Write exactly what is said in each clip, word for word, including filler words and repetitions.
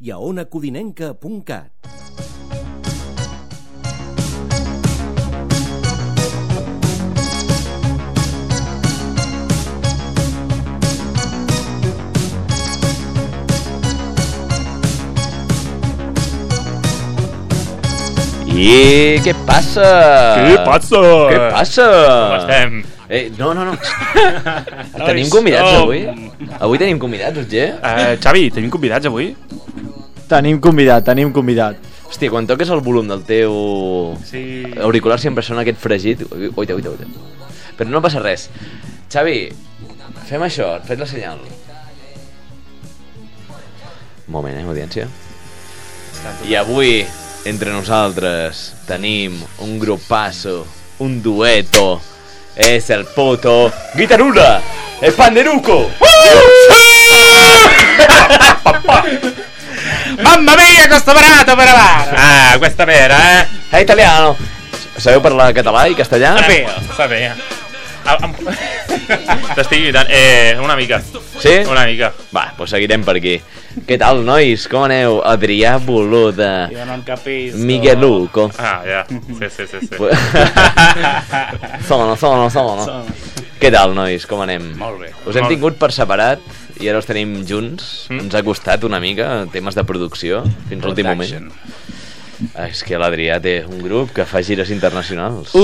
i a ona codinenca punt cat. I què passa? Què passa? Què passa? Com estem? Eh, no, no, no. Tenim convidats avui? Avui tenim convidats, Roger? Uh, Xavi, tenim convidats avui? Tenim convidat, tenim convidat. Hòstia, quan toques el volum del teu sí. auricular sempre sona aquest fregit. Oita, oita, oita. Però no passa res. Xavi, fem això, et faig la senyal. Un moment, eh, audiència. I avui, entre nosaltres, tenim un grupasso, un dueto. Es el puto Guitarula, el Panderuco. Mamma mia, questo barato per avare. Ah, questa vera, eh? È italiano. Sabeu parlar català i castellà? Sapea, sapea. T'estic imitant, eh, una mica. Sí? Una mica. Va, doncs seguirem per aquí. Què tal, nois? Com aneu? Adrià Boluda. Jo no em capisco. Migueluco. Ah, ja. Sí, sí, sí, sí. Sono, sono, sono. Què tal, nois? Com anem? Molt bé. Us hem Molt. tingut per separat i ara us tenim junts. Mm. Ens ha costat una mica temes de producció fins l'últim moment. Ah, és que l'Adrià té un grup que fa gires internacionals.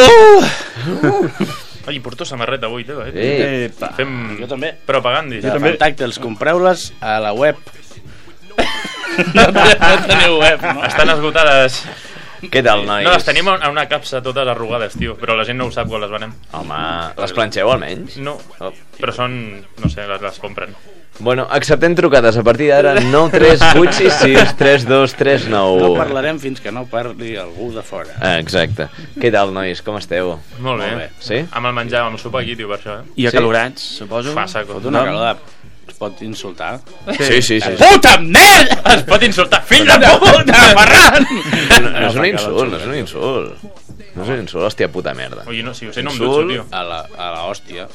Ai, porto samarreta avui, teva, eh? Eh. Fem Jo també. propaganda. Jo també. Tàctils, compreu-les a la web. no, no teniu web, no? Estan esgotades. Què tal, nois? No, les tenim en una capsa totes arrugades, tio, però la gent no ho sap quan les venem. Home, les planxeu almenys? No, Oh. però són, no sé, les, les compren. Bueno, acceptem trucades a partir d'ara nou tres vuit sis sis tres dos tres nou. No parlarem fins que no parli algú de fora. Ah, exacte. Què tal, nois? Com esteu? Molt bé. Molt bé. Sí? Amb el menjar, amb el sopar aquí, tio, per això, eh? I acalorats, suposo. Fa saco. Fot una calor de... Es pot insultar? Sí, sí, sí. Puta merda! Es pot insultar, fill de puta, Ferran! No, no és un insult, no és un insult. No és un insult, hòstia puta merda. Ui, no, si ho sé, no em dutxo, tio. A la, a la hòstia.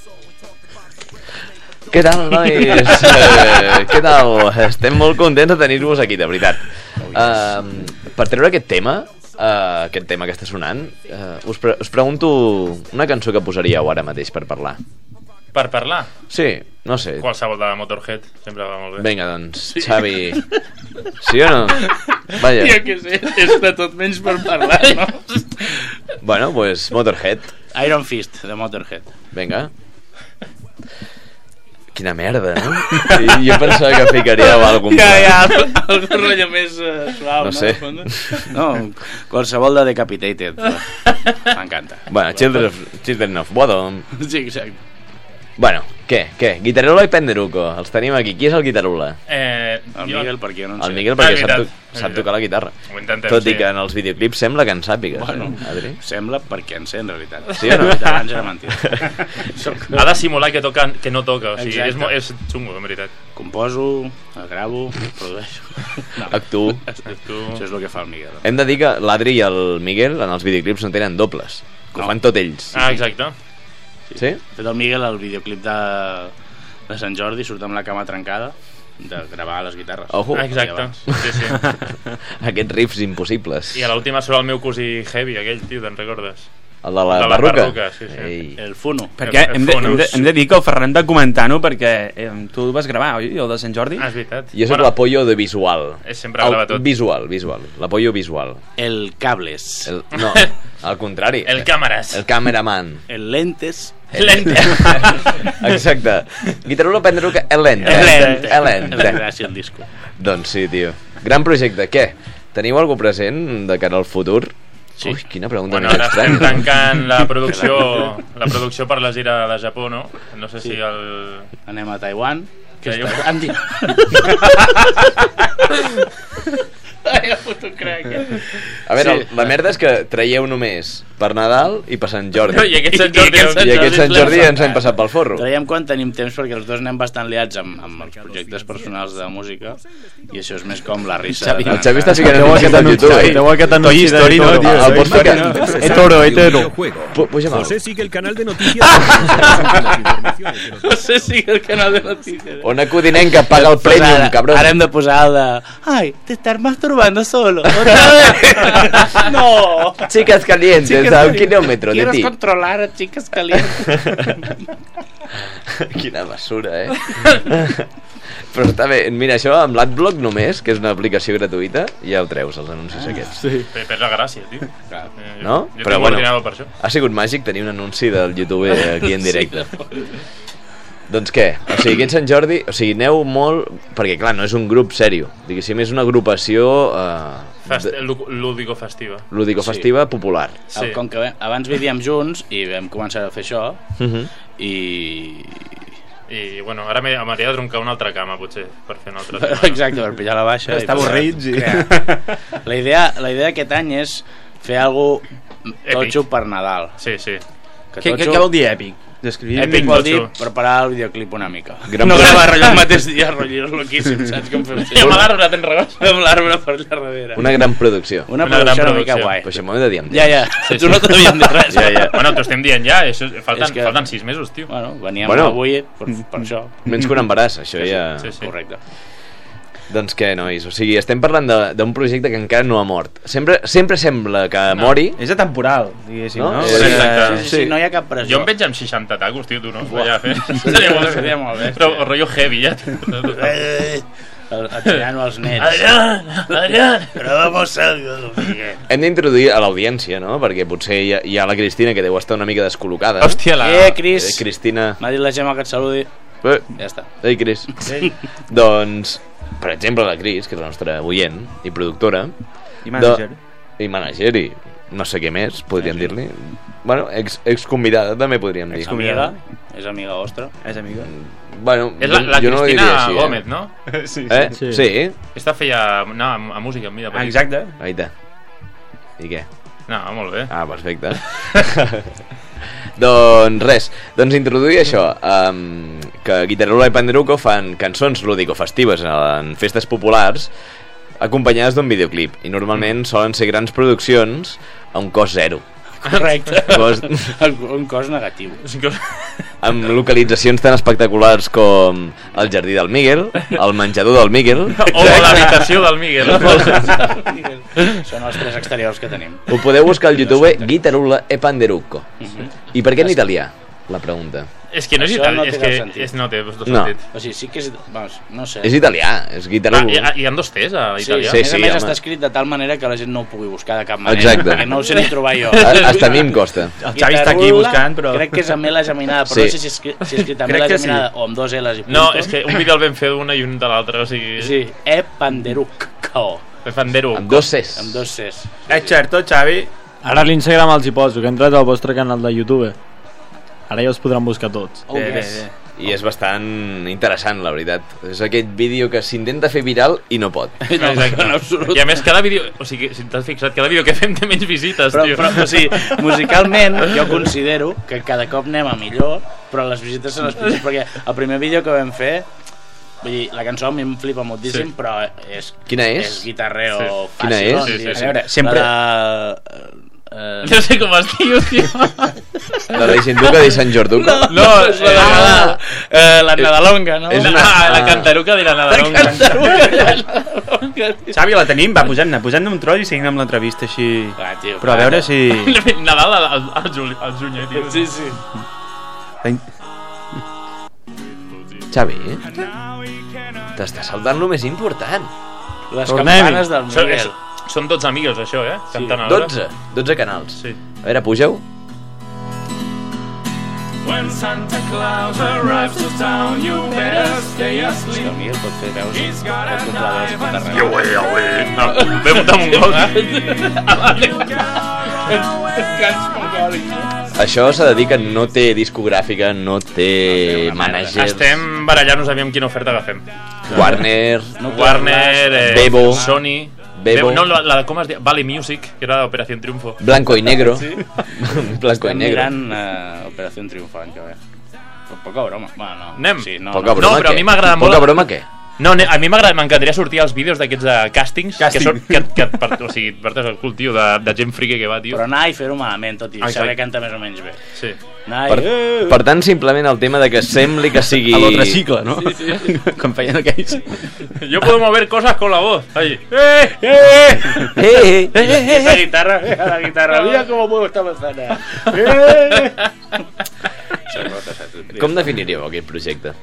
Què tal, nois? Eh, què tal? Estem molt contents de tenir-vos aquí, de veritat. Uh, per treure aquest tema, uh, aquest tema que està sonant, uh, us, pre us pregunto una cançó que posaríeu ara mateix per parlar. Per parlar? Sí, no sé. Qualsevol de Motorhead, sempre va molt bé. Vinga, doncs, sí. Xavi. Sí o no? Vaja. Jo què sé, és de tot menys per parlar, no? Bueno, pues Motorhead. Iron Fist, de Motorhead. Vinga. Quina merda, no? Sí, jo pensava que ficaríeu algun... Ja, ja, algun rotllo més uh, suau, No no? sé. No, qualsevol de Decapitated. M'encanta. Bueno, Children of, Children of Bodom. Sí, exacte. Bueno, què, què? Guitarula i Penderuco, els tenim aquí. Qui és el Guitarula? Eh, El jo- Miguel, perquè jo no en sé. El Miguel, perquè Ah, sap, veritat, to és sap veritat. tocar la guitarra. Ho intentem, Tot i sí. que en els videoclips sembla que en sàpigues, Bueno, eh, Adri? sembla perquè en sé, en realitat. Sí o no? Abans era mentida. Soc... Ha de simular que, toca, que no toca, o sigui, és, Exacte. mo- és xungo, en veritat. Composo, gravo, produeixo... No, Actuo. Tu... això és el que fa el Miguel. Hem de dir que l'Adri i el Miguel en els videoclips no tenen dobles, que ho No. fan tot ells. Ah, exacte. Sí? De fet, el Miguel, el videoclip de, de Sant Jordi, surt amb la cama trencada de gravar les guitarres. Ojo. Ah, exacte. Sí, sí. Aquests riffs impossibles. I a l'última surt el meu cosí Heavy, aquell, tio, te'n recordes? El de la, de la barruca? barruca, sí, sí. Ei. El Funo. Perquè hem de, hem, de, hem de dir que el Ferran de comentar-ho perquè eh, tu vas gravar, oi? El de Sant Jordi? Ah, és veritat. Jo soc l'apoyo de visual. És sempre grava tot. Visual, visual. L'apoyo visual. El Cables. El, no, al contrari. El càmeres. El cameraman. El Lentes. Lente. Exacte. Guitarula Penderuca, el lente. El Lente. El lente. Gràcies al disco. Doncs sí, tio. Gran projecte. Què? Teniu algú present de cara al futur? Sí. Ui, quina pregunta Bueno, més ara estem estranya. tancant la producció la producció per la gira de Japó, no? No sé si el... Anem a Taiwan. Que jo... Andi. Ai, el puto crack. A veure, Sí. La merda és que traieu només per Nadal i per Sant Jordi. I aquest Sant Jordi, I aquest Sant Jordi ens hem passat pel forro. Traiem quan tenim temps, perquè els dos anem bastant liats amb, amb els projectes personals de música i això és més com la risa. El Xavi està ficant anuncis al YouTube. Deu aquest anunci de Toro, tio. El pots ficar? Eh, Toro, eh, Toro. Puja mal. José sigue el canal de noticias. José sigue el canal de noticias. Ona Codinenca paga el premium, cabrón. Ara hem de posar el de... Ai, te estás masturbando solo. Otra vez. No. Chicas calientes a un kilómetro de ¿Quieres ti. controlar a chicas calientes? Quina basura, eh? Però està bé, mira, això amb l'Adblock només, que és una aplicació gratuïta, ja ho treus, els anuncis aquests. Sí. Per, per la gràcia, tio. Clar. Eh, No? Jo, jo Però tinc bueno, l'ordinador per això. ha sigut màgic tenir un anunci del YouTube aquí en directe. Doncs què? O sigui, aquest Sant Jordi, o sigui, aneu molt... Perquè, clar, no és un grup sèrio. Diguéssim, és una agrupació eh, Fest, de- lu- lúdico-festiva. lúdico-festiva popular. Sí. Com que vam- abans vivíem junts i vam començar a fer això Uh -huh. i... I, bueno, ara m'he- m'hauria de troncar una altra cama, potser, per fer una altra tema. Exacte, per pillar la baixa. Està i posar- avorrits i... crear. La idea, la idea aquest any és fer algo totxo Èpic. per Nadal. Sí, sí. Que Què, què, totxo- què vol dir èpic? Descrivim. Èpic vol dir totxo. preparar el videoclip una mica. Gran no pro- gravar rotllo el mateix dia, rotllo loquíssim, saps com fem? I amb l'arbre te'n regaves. Amb l'arbre per allà darrere. Una gran producció. Una una gran producció una mica producció. guai. Però això m'ho he de dir amb Ja, ja, Sí, tu sí. no t'havíem dit res. Ja, ja. Bueno, t'ho estem dient ja, això, és- falten, És que- falten sis mesos, tio. Bueno, veníem Bueno. avui per, per això. Menys que un embaràs, això ja... Sí, sí. Correcte. Doncs què, nois? O sigui, estem parlant de- d'un projecte que encara no ha mort. Sempre, sempre sembla que mori. És atemporal, diguéssim, No? no? Sí, Eh, exacte. Sí, sí, sí, no hi ha cap pressió. Jo em veig amb seixanta tacos, tio, tu no? Vaja, fer. Seria molt, Seria molt bé. Però o rotllo heavy, ja. tio. Eh, Atirant-ho als nets. Adrián, Adrián. Però vamos algo, Miguel. Hem d'introduir a l'audiència, no? Perquè potser hi ha, hi ha la Cristina que deu estar una mica descol·locada. Hòstia, la... Eh, Eh, Cris. Cristina... M'ha dit la Gemma que et saludi. Eh, Ja està. ei, Cris. Doncs, per exemple, la Cris, que és la nostra oient i productora... I manager. De, I manager, i no sé què més, podríem dir-li. Bueno, ex, ex convidada també podríem dir. Amiga. És amiga vostra. És amiga. Bueno, És la, la jo no ho Cristina diria així, Gómez, eh? no? Sí, Eh? Sí. Sí. sí. Esta feia... No, a, a música, amb mi de Ah, petit. exacte. Aita. I què? No, molt bé. Ah, perfecte. Doncs res, doncs introduir això, um, que Guitarrola i Panderuco fan cançons lúdico-festives en festes populars acompanyades d'un videoclip, i normalment solen ser grans produccions a un cost zero. Correcte. Cost, Un cos negatiu. amb localitzacions tan espectaculars com el jardí del Miguel, el menjador del Miguel. O l'habitació del Miguel. Són els tres exteriors que tenim. Ho podeu buscar al YouTube Guitarrola e Panderuco. I per què en italià? La pregunta. És que no és Això italià, no té és cap que sentit. és, no té dos No. sentit. O sigui, sí que és... Vamos, no sé. És italià, és Ah, Guitarrola. hi, hi ha dos T's a Sí, italià? sí, a més sí, a més home. està escrit de tal manera que la gent no ho pugui buscar de cap manera. Exacte. Perquè no ho sé ni trobar jo. Hasta a mi em costa. El Xavi està aquí Guitarrola, buscant, però... Crec que és amb L geminada, però Sí. no sé si és, escrit- si és escrit amb Crec L que sí. geminada o amb dos L's i punto. No, és que un vídeo el vam fer d'una i un de l'altra, o sigui... Sí, E Panderucco, Fandero. Amb dos Cs. amb dos Cs. És certo, Xavi. Ara a l'Instagram els hi poso, que he entrat al vostre canal de YouTube. Ara ja us podran buscar tots. Oh, Bé, bé, yes. bé. I és bastant interessant, la veritat. És aquest vídeo que s'intenta fer viral i no pot. No, Exacte. en absolut. I a més, cada vídeo... O sigui, si t'has fixat, cada vídeo que fem té menys visites, Però, tio. però, o sigui, musicalment jo considero que cada cop anem a millor, però les visites són les pitjors, perquè el primer vídeo que vam fer, vull dir, la cançó a mi em flipa moltíssim, Sí. però és... Quina és? És guitarreo Sí. fàcil. Quina és? no? Sí, sí, A sí. veure, Sempre- La de... Eh, No sé com es diu, tio. La Reixenduca de Sant Jorduca? No, és la, eh, de, ah, eh, la Nadalonga, no? és la, una- ah, la ah. cantaruca de la Nadalonga. Xavi, la tenim? Va, posant-ne, posant-ne un tros i seguim amb l'entrevista així... Ah, tio, Però a veure si... Nadal al, al, al, juli, al juny, eh, tio. Sí, sí. Xavi, t'està saltant lo més important. Les Tornem-hi. campanes del Són, Miguel. és, són dotze amigues, això, eh? Cantant alhora. dotze, dotze canals. Sí. A veure, pugeu. When Santa Claus arrives to town, you better stay És que asleep. el Miguel pot fer veus, He's got pot a doblar veus knife tot and arreu. No, ve muntar un gol. Cants mongòlics, no? Això s'ha de dir que no té discogràfica, no té una merda. manager. Estem barallant-nos aviam quina oferta agafem. Warner, No Warner, eh, Bebo. Sony... Bebo, No, la, la, com es diu? Valley Music, que era Operación Triunfo. Blanco y Negro. Sí? Blanco y Estem Negro. mirant uh, Operació Triunfo l'any que ve. Però poca broma. Bueno, no. Anem? Sí, no, Poca no. broma, No, però què? a mi m'agrada molt- Poca broma, què? No, ne- a mi m'agrada, m'encantaria sortir als vídeos d'aquests de càstings, Càsting. que són, que, que, per, o sigui, per el cul, tio, de, de gent friqui que va, tio. Però anar i fer-ho malament, tot i Ai, saber carai. cantar més o menys bé. Sí. Anar Per, i... Eh, per tant, simplement el tema de que sembli que sigui... A l'altre cicle, no? Sí, sí. Com feien aquells. Yo puedo mover cosas con la voz. Ahí. Eh, eh, Eh, eh. eh, esa guitarra, la guitarra, mira cómo muevo esta manzana. Eh. Són moltes, eh? Com definiríeu aquest projecte?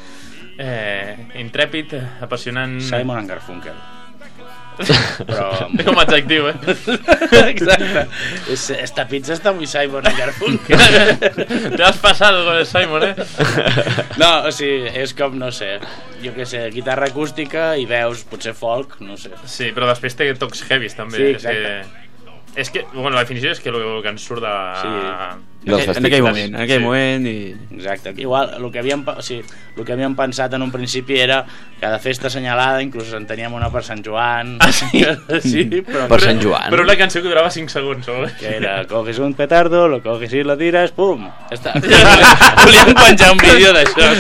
Eh, intrèpid, apassionant... Simon and Garfunkel. Però... Com a adjectiu, eh? Exacte. Es, esta pizza está muy Simon and Garfunkel. Te has pasado con el Simon, eh? No, o sigui, és com, no sé, jo què sé, guitarra acústica i veus, potser folk, no sé. Sí, però després té tocs heavies, també. Sí, és que... És que, bueno, la definició és que el que ens surt de... Sí. Dels En aquell moment, en aquell Sí. moment i... Exacte. Igual, el que havíem, o sigui, el que havíem pensat en un principi era cada festa assenyalada, inclús en teníem una per Sant Joan. Ah, sí? Sí, però... Per Sant Joan. Però una cançó que durava cinc segons, o? Que era, coges un petardo, lo coges i lo tiras, pum, ja està. Volíem penjar un vídeo d'això.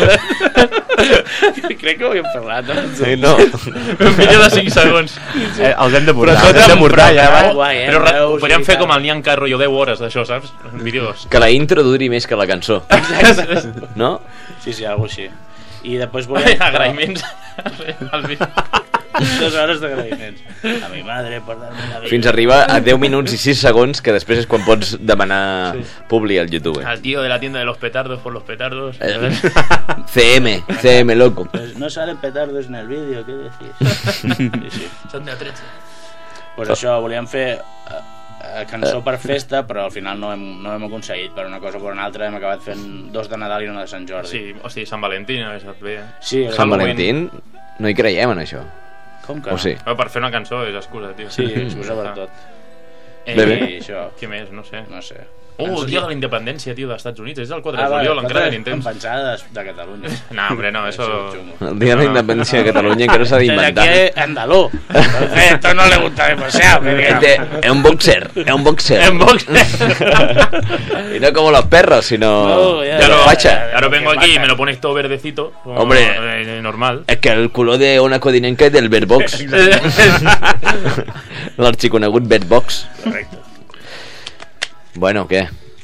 Crec que ho havíem parlat, no? Sí, no. Un vídeo de cinc segons. Eh, els hem de Però portar, tot els hem de amb portar ja. programa. va. Guai, eh? Però re- ho Veus podríem i fer tal. com el Nianca, rotllo deu hores d'això, saps? Vídeos. Que la intro duri més que la cançó. No? Sí, sí, alguna així. I després volíem... Agraïments. Al vi- Dues hores d'agraïments. A mi madre per dar-me la vida. Fins a arribar a deu minuts i sis segons, que després és quan pots demanar publi al YouTube. Al tío de la tienda de los petardos por los petardos. Eh, C M, C M, loco. Pues no salen petardos en el vídeo, ¿qué decís? Sí, sí. Son de atrecho. Pues això, volíem fer eh, eh, cançó per festa, però al final no hem, no hem aconseguit. Per una cosa o per una altra hem acabat fent dos de Nadal i una de Sant Jordi. Sí, o sigui, Sant Valentín, a estat bé. Sí, Sant Halloween. Valentín, no hi creiem en això. Com que O sí? Però per fer una cançó és excusa, tio. Sí, excusa per tot. Eh, Bé, bé. I això, Què més? No sé. no sé. Oh, el dia de la independència, tio, dels Estats Units. És el quatre Ah, de vale, juliol, encara em ni tens. pensava de, de Catalunya. No, hombre, no, eso... El dia de la independència de Catalunya encara s'ha Desde d'inventar. aquí es andaluz. Entonces, esto no le gusta demasiado. Este es un boxer, es un boxer. En box. Y no como los perros, sino No, ya de Ya los lo, fachas. ahora vengo que aquí y matan. me lo pones todo verdecito. como, Hombre. eh, normal. Es que el culo de una codinenca es del Bedbox. L'arxiconegut Bedbox. Correcte. Bueno, què?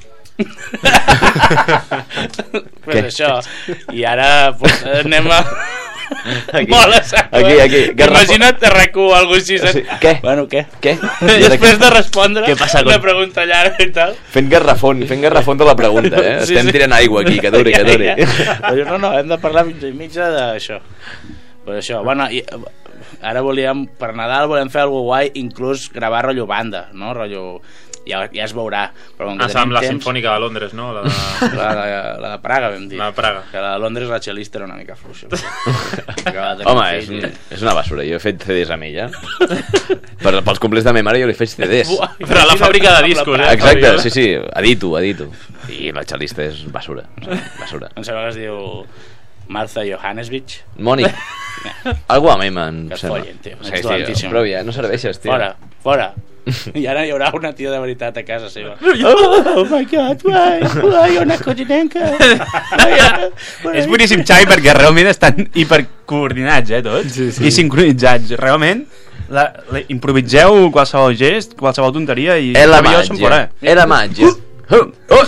Pues Què? això. I ara pues, anem a... Aquí. Molt a saco, Aquí, eh? aquí. Garrafó. Imagina't R Q o alguna cosa així. saps? Sí, què? Bueno, què? Què? I després de respondre Què passa una con- pregunta llarga i tal. Fent garrafon, fent garrafon de la pregunta, eh? Sí, Estem sí. tirant aigua aquí, que duri, que duri. Però no, no, hem de parlar mitja i mitja d'això. Per això, bueno, i, ara volíem, per Nadal volem fer alguna guai, inclús gravar rotllo banda, no? Rotllo... Ja, ja es veurà. Però com que Ah, amb tenim la temps... Sinfònica de Londres, no? La de... La, la, la de Praga, vam dir. La de Praga. Que la de Londres, la cel·lista era una mica fluixa. Home, és, és una basura. Jo he fet C Ds amb ella. Per, pels comples de ma mare jo li faig C Ds. Però a la fàbrica de discos, eh? Exacte, sí, sí, edito, edito. I la xalista és basura. Basura. Em sembla que es diu Martha Johannesvich. Mònic. Algú amb M, em Que es sembla. follen, tio. Sí, Ets tio, dolentíssim. però ja no serveixes, tio. Fora, fora. I ara hi haurà una tia de veritat a casa seva. Oh, oh my God, why? Why una codinenca? És boníssim, Xavi, perquè realment estan hipercoordinats, eh, tots, sí, sí. I sincronitzats. Realment, la, la, improviseu qualsevol gest, qualsevol tonteria i... È la i jo som fora. màgia. È la màgia. Oh, oh.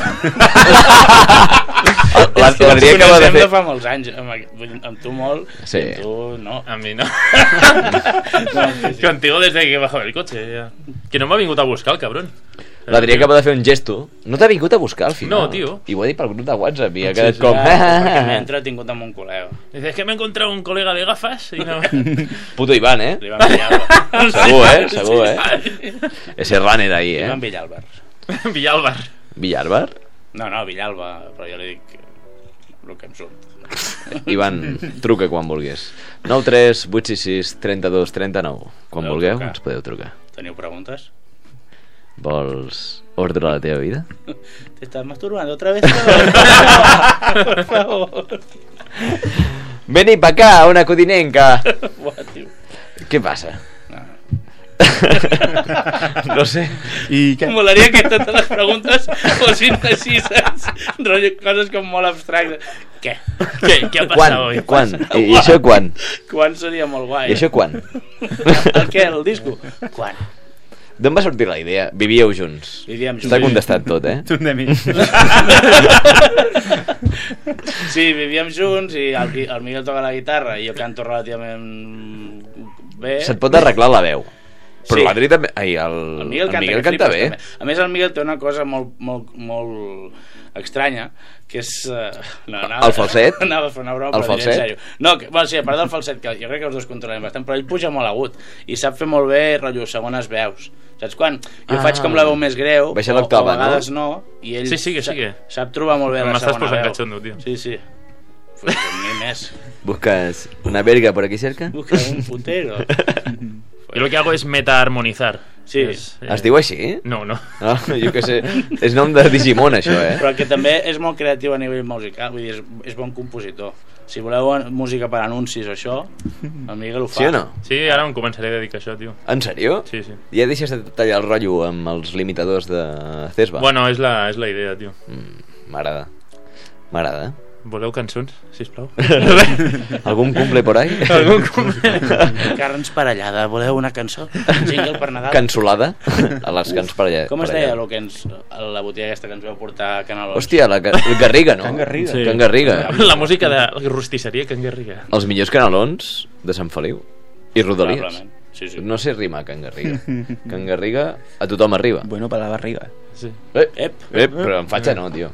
La- L'Adrià acaba de Ens fer... fa molts anys, amb, aqu- amb tu molt, Sí. amb tu no. A mí no. Contigo desde que he bajado del coche. Ya. Que no me ha vingut a buscar el cabrón. L'Adrià acaba de fer un gesto. No t'ha vingut a buscar al final. No, tio. I ho ha dit pel grup de WhatsApp i ha quedat com... Ja, perquè m'he entretingut amb un col·lega. Dice, es que me he encontrado un colega de gafas y no... Puto Ivan, eh? Li van pillar Segur, eh? Segur, eh? Ese runner ahí, Li eh? van Villalbar. Villalbar. Villalbar? No, no, Villalba, però jo li dic el que em surt. Ivan, truca quan vulguis. nou tres vuit sis sis trenta dos trenta nou. Quan Podeu vulgueu, trucar. ens podeu trucar. Teniu preguntes? Vols ordre a la teva vida? ¿Te estás masturbando otra vez? No, por favor. Vení pa acá, una codinenca! Buah, tio. Què passa? No. No sé. I què? Molaria que totes les preguntes fossin així, saps? Rotllo, coses com molt abstractes. Què? Què, què ha passat Quan? avui? Quan? I, I això quan? Quan seria molt guai? I això quan? El què? El disco? Quan? D'on va sortir la idea? Vivíeu junts. Vivíem junts. Està contestat tot, eh? Tu de mi. Sí, vivíem junts i el, el Miguel toca la guitarra i jo canto relativament bé. Se't pot arreglar la veu. Però Sí. l'Adri també... Ai, el, El Miguel el canta, Miguel que canta flipes, bé. també. A més, el Miguel té una cosa molt, molt, molt estranya, que és... Uh, no, anava, El falset? Anava a fer una broma, El però diré en falset? sèrio. No, que, bueno, sí, a part del falset, que jo crec que els dos controlem bastant, però ell puja molt agut i sap fer molt bé, rotllo, segones veus. Saps quan? Jo Ah. faig com la veu més greu, Baixa o, l'octava, o a vegades no? no, i ell Sí, sí, que sí, sap, que. sap trobar molt bé la M'estàs segona posant veu. catxondo, tio. Sí, sí. Pues a mi més. Buscas una verga por aquí cerca? Busca un puntero. Yo lo que hago es meta-armonizar. Sí. Es, eh, Es diu així? No, no. No, jo què sé. És nom de Digimon, això, eh? Però que també és molt creatiu a nivell musical, vull dir, és, és bon compositor. Si voleu música per anuncis o això, el Miguel ho fa. Sí o no? Sí, ara em començaré a dedicar a això, tio. En sèrio? Sí, sí. Ja deixes de tallar el rotllo amb els limitadors de Cesba? Bueno, és la, és la idea, tio. Mm, M'agrada. M'agrada. Voleu cançons, sisplau? Algun cumple por ahí? Algun cumple? Carns parellada, voleu una cançó? Un jingle per Nadal? Cansolada? A les cans per allà. Com es per deia allà. el que ens, la botiga aquesta que ens veu portar a Canalons? Hòstia, la, Ga- la Garriga, no? Can Garriga. Sí. Can Garriga. La música de la rostisseria Can Garriga. Els millors canalons de Sant Feliu. I Rodalies. Probablement. Sí, sí. No sé rimar Can Garriga. Can Garriga a tothom arriba. Bueno, per la barriga. Sí. Eh, Ep. eh, però em faig no, tio.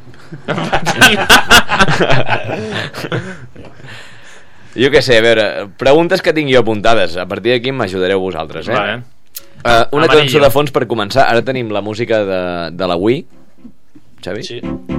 Jo què sé, a veure, preguntes que tinc jo apuntades. A partir d'aquí m'ajudareu vosaltres, eh? Vale. Uh, una Amarillo. cançó de fons per començar. Ara tenim la música de, de la Wii. Xavi? Sí.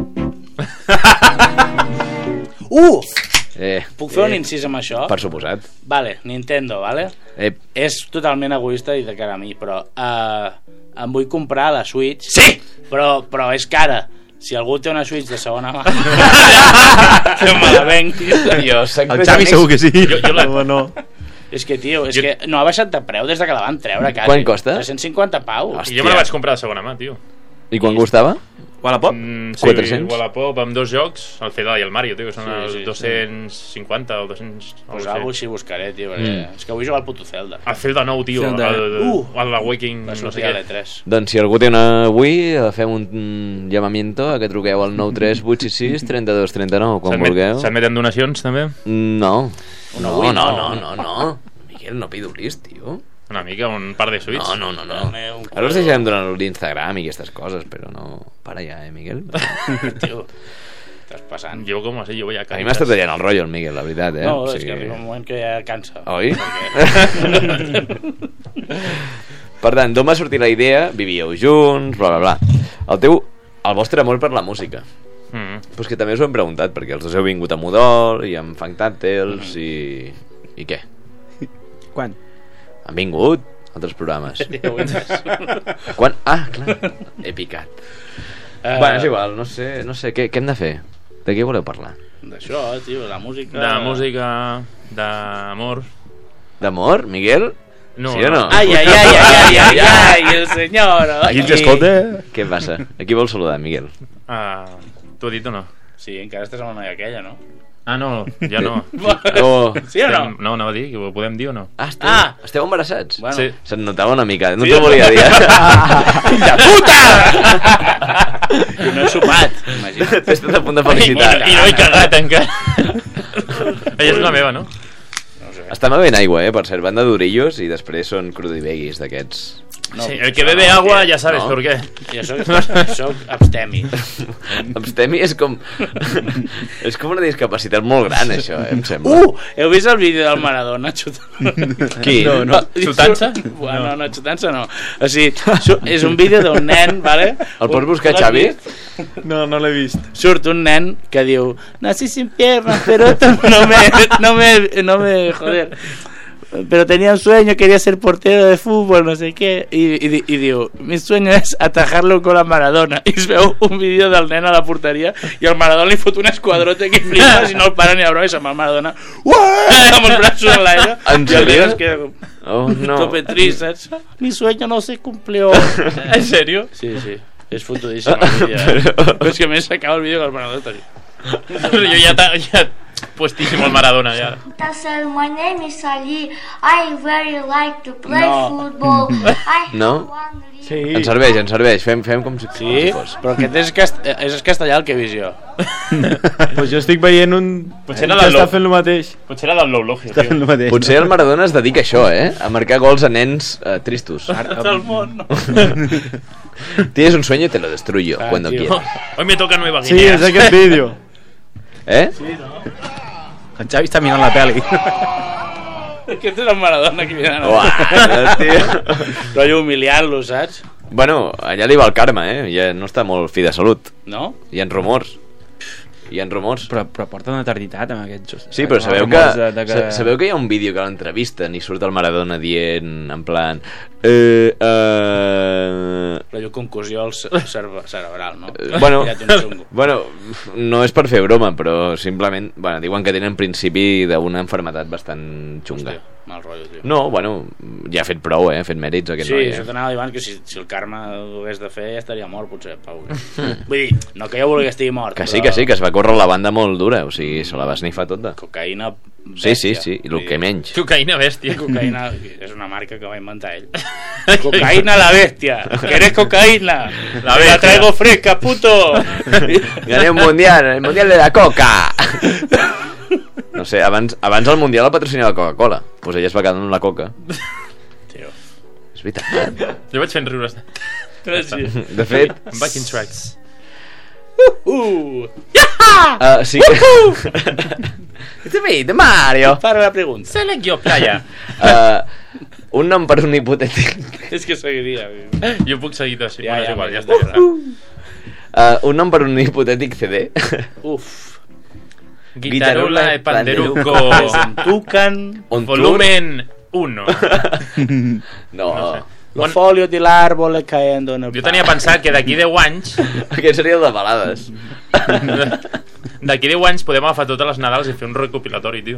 Uh! Eh, Puc fer un incís amb això? per suposat. Vale, Nintendo, vale? Eh, És totalment egoista i de cara a mi, però uh, em vull comprar la Switch. Sí! Però, però és cara. Si algú té una Switch de segona mà, que me la vengui. jo soc El més Xavi amics- segur que sí. Jo, jo la... No, no. És que, tio, és Jo- que no ha baixat de preu des de que la van treure, quasi. Quant costa? tres-cents cinquanta paus. Hòstia. I jo me la vaig comprar de segona mà, tio. I quan costava? Wallapop? Mm, sí, quatre-cents? Wallapop amb dos jocs, el Zelda i el Mario, tio, que són Sí, els sí, sí. dos-cents cinquanta o dos-cents... Pues algo algo així. així buscaré, tio, perquè Mm. és que vull jugar al puto Zelda. El Zelda nou, tio, Zelda. el, Uh! el l'Awakening, Va no sé sortir a què. l'E tres. Doncs si algú té una Wii, eh, fem un mm, llamamiento a que truqueu al nou tres vuit sis sis trenta dos trenta nou quan S'admet- vulgueu. S'admeten donacions, també? No. Una No, Wii, no, no. no, no, no. Miguel, no pidulis, tio. Una mica, un par de suits. No, no, no, no. Dame un Ara us deixarem donar l'Instagram i aquestes coses, però no... Para ja, eh, Miguel? Tio, estàs passant. Yo como así, yo voy a A mi m'està tallant el rotllo, el Miguel, la veritat, eh? No, O és sigui- que arriba un moment que ja cansa. Oi? Perquè... Per tant, d'on va sortir la idea? Vivíeu junts, bla, bla, bla. El teu... El vostre amor per la música. Mm. Pues que també us ho hem preguntat, perquè els dos heu vingut a Modol i amb Funk Tàctils i... I què? Quan? Han vingut altres programes. Ja ho he entès. Quan? Ah, clar. He picat. Eh, Bueno, és igual, no sé, no sé què, què hem de fer? De què voleu parlar? D'això, tio, la música... De música, d'amor... D'amor, Miguel? No, Sí o no? Ai, ai, ai, ai, ai, ai, ai, el senyor... Aquí ens escolta? Què passa? A qui vol saludar, Miguel? Ah, t'ho he dit o no? Sí, encara estàs amb la noia aquella, no? Ah, no, ja no. Oh. Sí o no? Estem- No, anava a dir, que ho podem dir o no? Ah, esteu, Ah! esteu embarassats? Bueno. Sí. Se't notava una mica, no Sí. t'ho volia dir. De puta! I no he sopat, imagina't. T'he estat a punt de felicitar. I no he cagat encara. Ella és la meva, no? No sé. Estan bevent aigua, eh, per cert, van de durillos i després són crudiveguis d'aquests. No, Sí, el que això bebe no, agua que- ya sabes no. por qué. Jo soc, soc abstemi. Abstemi és com... és com una discapacitat molt gran, això, eh, em sembla. Uh! Heu vist el vídeo del Maradona xutant? Qui? No, no. Xutant-se? Bueno, no, xutant-se no. O sigui, su- és un vídeo d'un nen, vale? El pots buscar, L'has Xavi? vist? No, no l'he vist. Surt un nen que diu nací sin piernas, pero esto no me, no me, no me, joder, pero tenía un sueño, quería ser portero de fútbol, no sé què, i, i, i diu, mi sueño és atajar-lo con la Maradona, i es veu un vídeo del nen a la porteria i el Maradona li fot una esquadrota que flipa, si no el paren ni a broma, i se'n va el Maradona amb els braços en l'aire, en i el nen sèrio? es queda com Oh, no. tope trist, saps? Mi sueño no se cumplió. En sèrio? Sí, sí, és fotudíssim el vídeo, eh? Però és que a més s'acaba el vídeo que el Maradona està allà. Jo ja, ta, ja puestísimo el Maradona, ja. So my name is Ali. I very like to play No. football. I have No? one little Sí. Ens serveix, ens serveix. Fem, fem com si, Sí, com si fos. però aquest és, cast és castellà el que he vist jo. Pues jo estic veient un... Potser que era del està Lo- fent el mateix. Potser era del Loulogio, Està fent tio. el mateix. Potser el Maradona es dedica a això, eh? A marcar gols a nens eh, tristos. Del món, no? Tienes un sueño y te lo destruyo Ah, cuando tío. quieras. Hoy me toca Nueva Sí, Guinea. és aquest vídeo. Eh? El Xavi està mirant la pel·li. Aquest és el Maradona que mirant. Uah, tio. Rotllo humiliant-lo, saps? Bueno, allà li va el karma, eh? Ja no està molt fi de salut. No? Hi ha rumors. Hi ha rumors. Però, però porta una eternitat amb aquests... Sí, però sabeu que, rumors de, de que... sa- sabeu que hi ha un vídeo que l'entrevisten i surt el Maradona dient, en plan... Eh, eh, Rotllo concusió al ce- cerve cerebral, no? Eh, bueno, Ja té un xungo. bueno, no és per fer broma, però simplement, bueno, diuen que tenen principi d'una enfermetat bastant xunga. Hòstia, mal rotllo, tio. No, bueno, ja ha fet prou, eh? Ha fet mèrits aquest Sí, noi, això eh? t'anava a dir abans que si, si el karma ho hagués de fer ja estaria mort, potser, Pau. Vull dir, no que jo vulgui que estigui mort, Que sí, però que sí, que es va córrer la banda molt dura, o sigui, se la va snifar tota. cocaïna Sí, sí, bèstia. sí, i el que menys. Cocaïna bèstia. Cocaïna és una marca que va inventar ell. Cocaïna la bestia. ¿Quieres cocaïna? La Te bestia. la traigo fresca, puto. Gané un mundial, el mundial de la coca! No sé, abans, abans el mundial el patrocinava Coca-Cola. Doncs pues ella es va quedar amb la coca. Tio. És veritat. Jo vaig fent riures. Sí. De fet, Backing tracks. Uh, uh, sí que... Este mi, de Mario! para la pregunta. Selecció playa. Uh, un nom per un hipotètic... És que seguiria. Jo puc seguir així. Ja, Bueno, és ja, igual, ja ja està està. clar. Uh, un nom per un hipotètic C D. Uf. Guitarula e panderuco. Desentucan. On Volumen uno. No. No sé. Los folios del árbol cayendo en el Jo tenia pensat que d'aquí deu anys Aquest seria el de balades. d'aquí deu anys podem agafar totes les Nadals i fer un recopilatori, tio.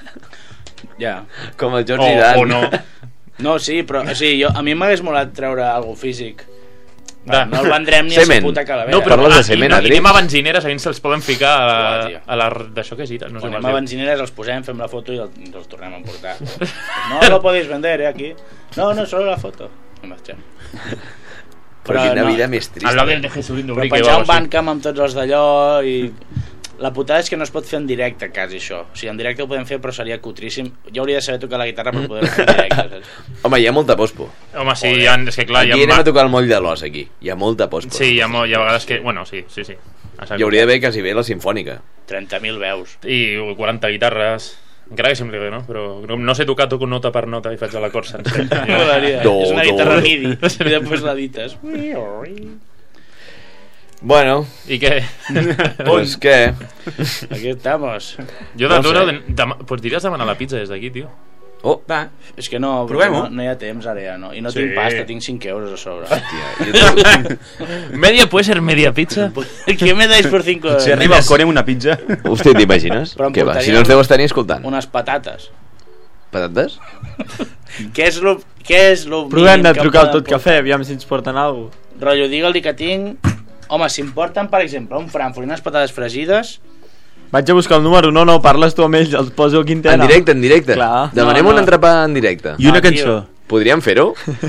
Ja. Com el O, George Zidane. o no. No, sí, però o sigui, jo, a mi m'hagués molat treure algo físic. Da. No el vendrem ni a Semen. sa puta calavera. No, però Parles de ah, semen, i, Adri? i anem a benzineres, a veure si els poden ficar a, Uah, tio. a la... d'això que és ira, no sé Anem com a es diu. benzineres, els posem, fem la foto i el- ens els tornem a emportar. No lo podéis vender, eh, aquí. No, no, solo la foto. I marxem. Però quina vida més Al trista. lado de Jesulín Però d'Ubrique o penjar un algo així. Bandcamp amb tots els d'allò i... La putada és que no es pot fer en directe, quasi, això. O sigui, en directe ho podem fer, però seria cutríssim. Jo hauria de saber tocar la guitarra per poder fer en directe, saps? Home, hi ha molta pospo. Home, sí, hi ha, és que clar, hi Aquí ha... anem a tocar el moll de l'os, aquí. Hi ha molta pospo. Sí, hi ha, mo- hi ha vegades que... Bueno, sí, sí, sí. Hi hauria d'haver quasi bé la sinfònica. trenta mil veus. I quaranta guitarres... Encara que sembli bé, no? Però no, no sé tocar, toco nota per nota i faig l'acord sencer. Molaria. Do, És una do. guitarra midi. I després la dites. Bueno, I què? pues què? Aquí estamos. Jo No de tu sé. no... Dem podries demanar la pizza des d'aquí, tio? Oh, Va, És que no, Provem-ho. no, no hi ha temps ara ja, no. I no Sí. tinc pasta, tinc cinc euros a sobre. tia, jo Media puede ser media pizza? ¿Qué me dais por cinco euros? si arriba al core amb una pizza... Hòstia, t'imagines? Però em Què va? portaria Si no ens deu estar ni escoltant. Unes patates. Patates? Què és lo, què és lo Provem mínim de que trucar al poden Tot Cafè, aviam si ens porten alguna cosa. portar? Rotllo, digue-li que tinc... Home, si em porten, per exemple, un Frankfurt i unes patates fregides... Vaig a buscar el número, no, no, parles tu amb ells, els poso a quintena. En directe, en directe. Clar. Demanem No, no. un entrepà en directe. I una No, tio. cançó. Podríem fer-ho?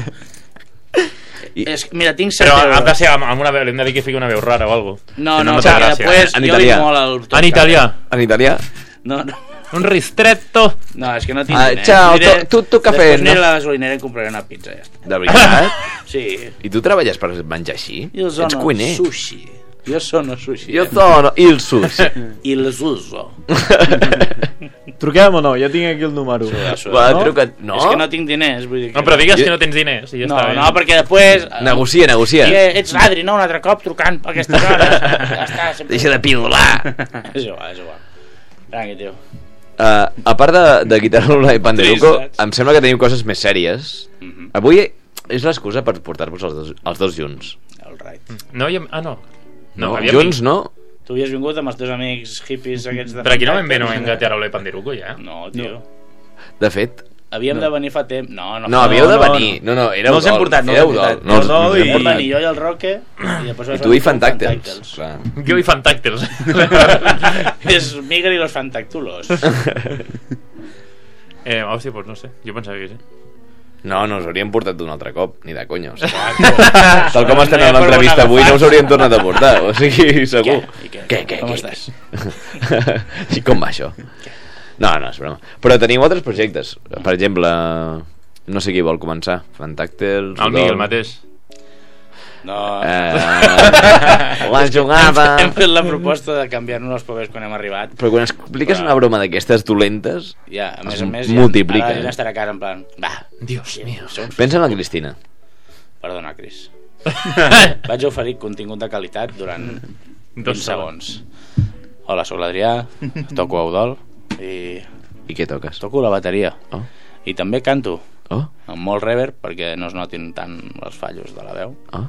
I- És, mira, tinc set Però euros. ha de ser amb, amb una veu, li hem de dir que fiqui una veu rara o algo. No, Que no, em fa perquè gràcia. després En jo li italià. mola el... tot En italià. En italià? No, no. Un ristretto. No, és que no tinc Ah, diners. ciao, Aniré- tu- tu cafè, Després aniré no? a la gasolinera i compraré una pizza, ja està. De veritat? Sí. I tu treballes per menjar així? Io Ets sono cuiner? sushi. Io sono sushi. Jo sono il sushi. Il suso. Truquem o no? Ja tinc aquí el número. Va, no? truca't. No? És que no tinc diners, vull dir que... No, però digues Jo- que no tens diners i ja No, està bé. no, perquè després... Negocia, negocia. Que ets l'Adri, no? Un altre cop trucant per aquestes hores. Ja està, sempre... Deixa de pidolar. És igual, és igual. Tranqui, tio. Uh, a part de, de Guitarra i Panderuco, em sembla que tenim coses més sèries. Mm-hmm. Avui és l'excusa per portar-vos els, dos, els dos junts. All right. No, hi ha... Ah, no. No, no junts no? Tu havies vingut amb els teus amics hippies aquests de... Però aquí no vam venir en Guitarra i Panderuco, ja? No, tio. No. De fet... Havíem no. de venir fa temps. No, no, no, no havíeu de venir. No, no, no éreu no els hem portat, no éreu els hem portat. No, no, no, i... Vam venir jo i el Roque i, I tu i Fantàctils. Jo i Fantàctils. És Miguel i los Fantactulos. eh, hòstia, doncs no sé. Jo pensava que sí. No, no us hauríem portat d'un altre cop, ni de conya. O sigui, tal com estem en l'entrevista avui, no us hauríem tornat a portar. O sigui, segur. I què? Què, què, com què? estàs? I com va això? No, no, és broma. Però teniu altres projectes. Per exemple, no sé qui vol començar. Fantàctils... El Miguel mateix. No. Eh, la jugada... Hem fet la proposta de canviar-nos els papers quan hem arribat. Però quan expliques Però... una broma d'aquestes dolentes... Ja, a més a més... multiplica. Ara ja estarà a casa en plan... Va, Dios mío. Pensa en la Cristina. Perdona, Cris. Vaig oferir contingut de qualitat durant vint segons. Hola, sóc l'Adrià, toco Eudol i... I què toques? Toco la bateria. Oh. I també canto. Oh. Amb molt reverb perquè no es notin tant els fallos de la veu. Oh.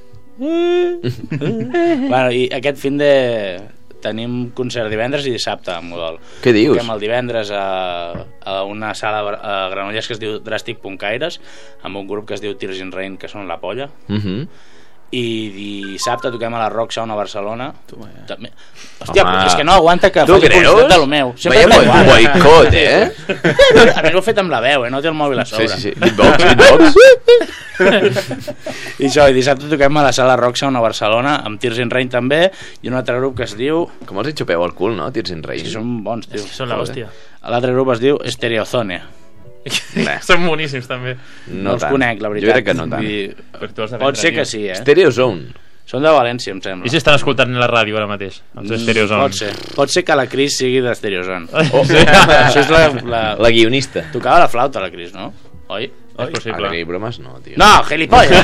Bueno, i aquest fin de tenim concert divendres i dissabte a Modol. Què dius? Toquem el divendres a, a una sala a Granollers que es diu Dràstic Puncaires, amb un grup que es diu Tears in Rain, que són la polla. Mhm. I dissabte toquem a la Rock Sound a Barcelona. També. Hòstia, Hòstia, però és que no aguanta que tu faci creus? publicitat de lo meu. Veiem un boicot, eh? A més ho he fet amb la veu, eh? No té el mòbil a sobre. Sí, sí, sí. Beatbox, beatbox. I això, i dissabte toquem a la sala Rock Sound a Barcelona, amb Tears in Rain també, i un altre grup que es diu... Com els hi xupeu el cul, no? Tears in Rain. Sí, són bons, tio. És que són l'hòstia. L'altre grup es diu Stereozone. Són boníssims també. No, no els tant. Conec, la veritat. Jo crec que no tant. I... Pot ser que sí, eh? Stereozone. Són de València, em sembla. I si estan escoltant la ràdio ara mateix? Els Stereozone. Pot ser. Pot ser que la Cris sigui de Stereozone. Oh. Sí. Això és la, la... la guionista. Tocava la flauta, la Cris, no? Oi? És Oi? possible. Ara, bromes no, tio. No, gilipolles!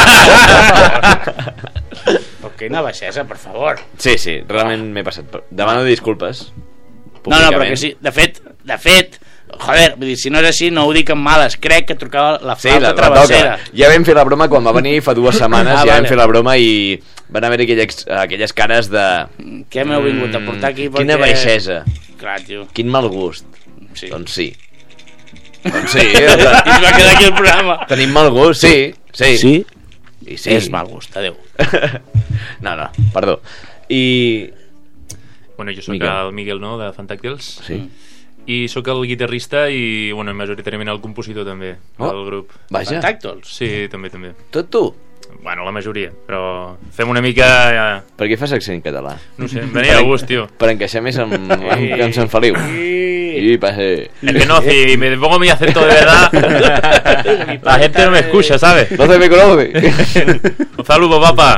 Oh, quina baixesa, per favor. Sí, sí, realment m'he passat. Demano disculpes. No, no, però que sí. De fet, de fet... Joder, vull dir, si no és així no ho dic en males. Crec que trucava la flauta sí, la, travessera. La ja vam fer la broma quan va venir fa dues setmanes. ah, ja vam vale. fer la broma i van haver aquelles, aquelles cares de... Què m'heu vingut a portar aquí? Perquè... Quina baixesa. Clar, tio. Quin mal gust. Sí. Doncs sí. Doncs sí. Eh? I es va quedar aquí el programa. Tenim mal gust, sí. Sí? Sí? I sí. És mal gust, adeu. no, no, perdó. I... Bueno, jo sóc Miquel. El Miguel, no?, de Fantàctils. Sí. I sóc el guitarrista i, bueno, majoritàriament el compositor també, oh, del grup. Vaja. Fantàctils? Sí, també, també. Tot tu? Bueno, la majoria, però fem una mica... Ja... Per què fas accent català? No sé, em venia de gust, tio. Per encaixar més amb, amb, amb Sant Feliu. Y pasé. Es que no, si me pongo mi acento de verdad, la gente no me escucha, ¿sabes? No se me conoce. Un saludo, papá.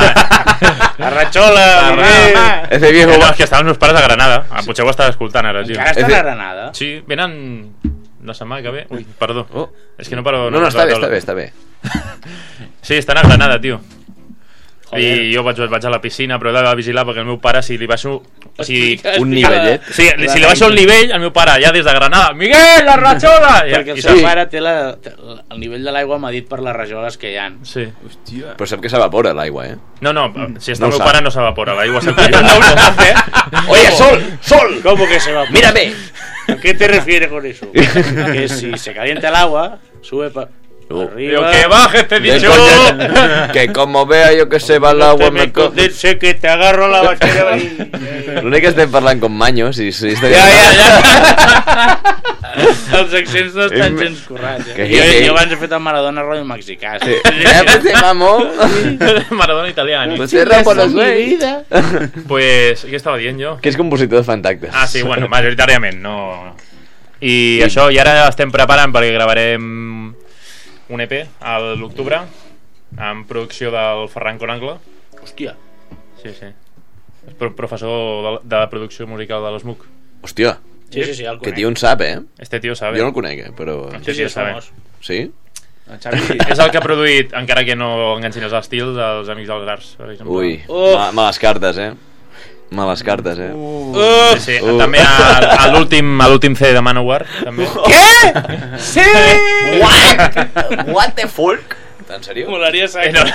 Arrachola, ese viejo. No, és que estaven meus pares a Granada. A Potser ho estava escoltant ara, tio. Encara estan a Granada? Sí, venen la setmana que ve. Ui, perdó. Oh. És que no paro... No, no, està bé, està bé, està bé. Sí, estan a Granada, tio. Joder. I jo vaig, vaig a la piscina, però he de vigilar perquè el meu pare, si li baixo... O sigui, un nivellet. Sí, si li baixo el nivell, el meu pare, ja des de Granada, Miguel, la rajola! Perquè el seu pare té la, el nivell de l'aigua medit per les rajoles que hi ha. Sí. Hòstia. Però sap que s'evapora l'aigua, eh? No, no, si està no el meu sap. pare no s'evapora, l'aigua s'evapora. No ho sap, eh? Oye, sol, sol! ¿Cómo que se evapora? Mírame. ¿A qué te refieres con eso? Que si se calienta el agua, sube para... Uh, Arriba. Que baje este dicho. Que como vea yo que se va el agua me co... Sé que te agarro la bachera y... L'únic que estem parlant com manyos i si estaria... Ja, ja, ja. Els accents no estan gens currats, eh? Jo, jo abans he fet el Maradona rotllo mexicà. Sí. Eh, pues mamó. Maradona italiano. Pues era por los güeyes. Pues, què estava dient jo? Que és compositor de Fantàctils. Ah, sí, bueno, majoritàriament, no... I això, i ara estem preparant perquè gravarem un E P a l'octubre amb producció del Ferran Conangle. Hòstia. Sí, sí. És pro professor de, de producció musical de l'Smuc. Hòstia. Sí, sí, sí, el que tio en sap, eh? Este tio sabe. Jo no el conec, eh, però... Este tio sabe. Sí? El Xavi... És el que ha produït, encara que no enganxin els estils, dels Amics dels Gars, per exemple. Ui, oh. males cartes, eh? Males cartes, eh? Uh, sí, sí. Uh. També a, a l'últim a l'últim C de Manowar, també. Què? Sí! What? What the fuck? En sèrio? Molaria ser. No.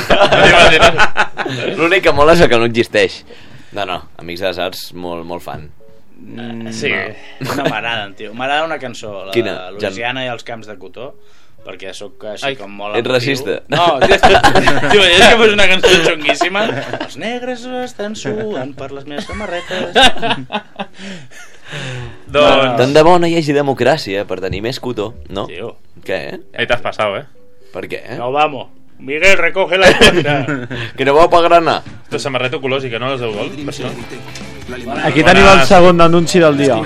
L'únic que mola és que no existeix. No, no, Amics de les Arts, molt, molt fan. Mm, sí. No. No m'agraden, tio. M'agrada una cançó, la Quina? de Louisiana i els camps de cotó, perquè sóc així Ai, com molt ets emotiu. racista. No, tio, és que fos una cançó xunguíssima. Els negres estan suant per les meves samarretes. Doncs... Tant de bo no hi hagi democràcia per tenir més cotó, no? Tio. Què, eh? Ahí t'has passat, eh? Per què, eh? No, vamos. Miguel, recoge la cuenta. Que no vau pa granar. Tu samarreta ecològica, no? Les del gol, per això. Aquí tenim el segon anunci del dia.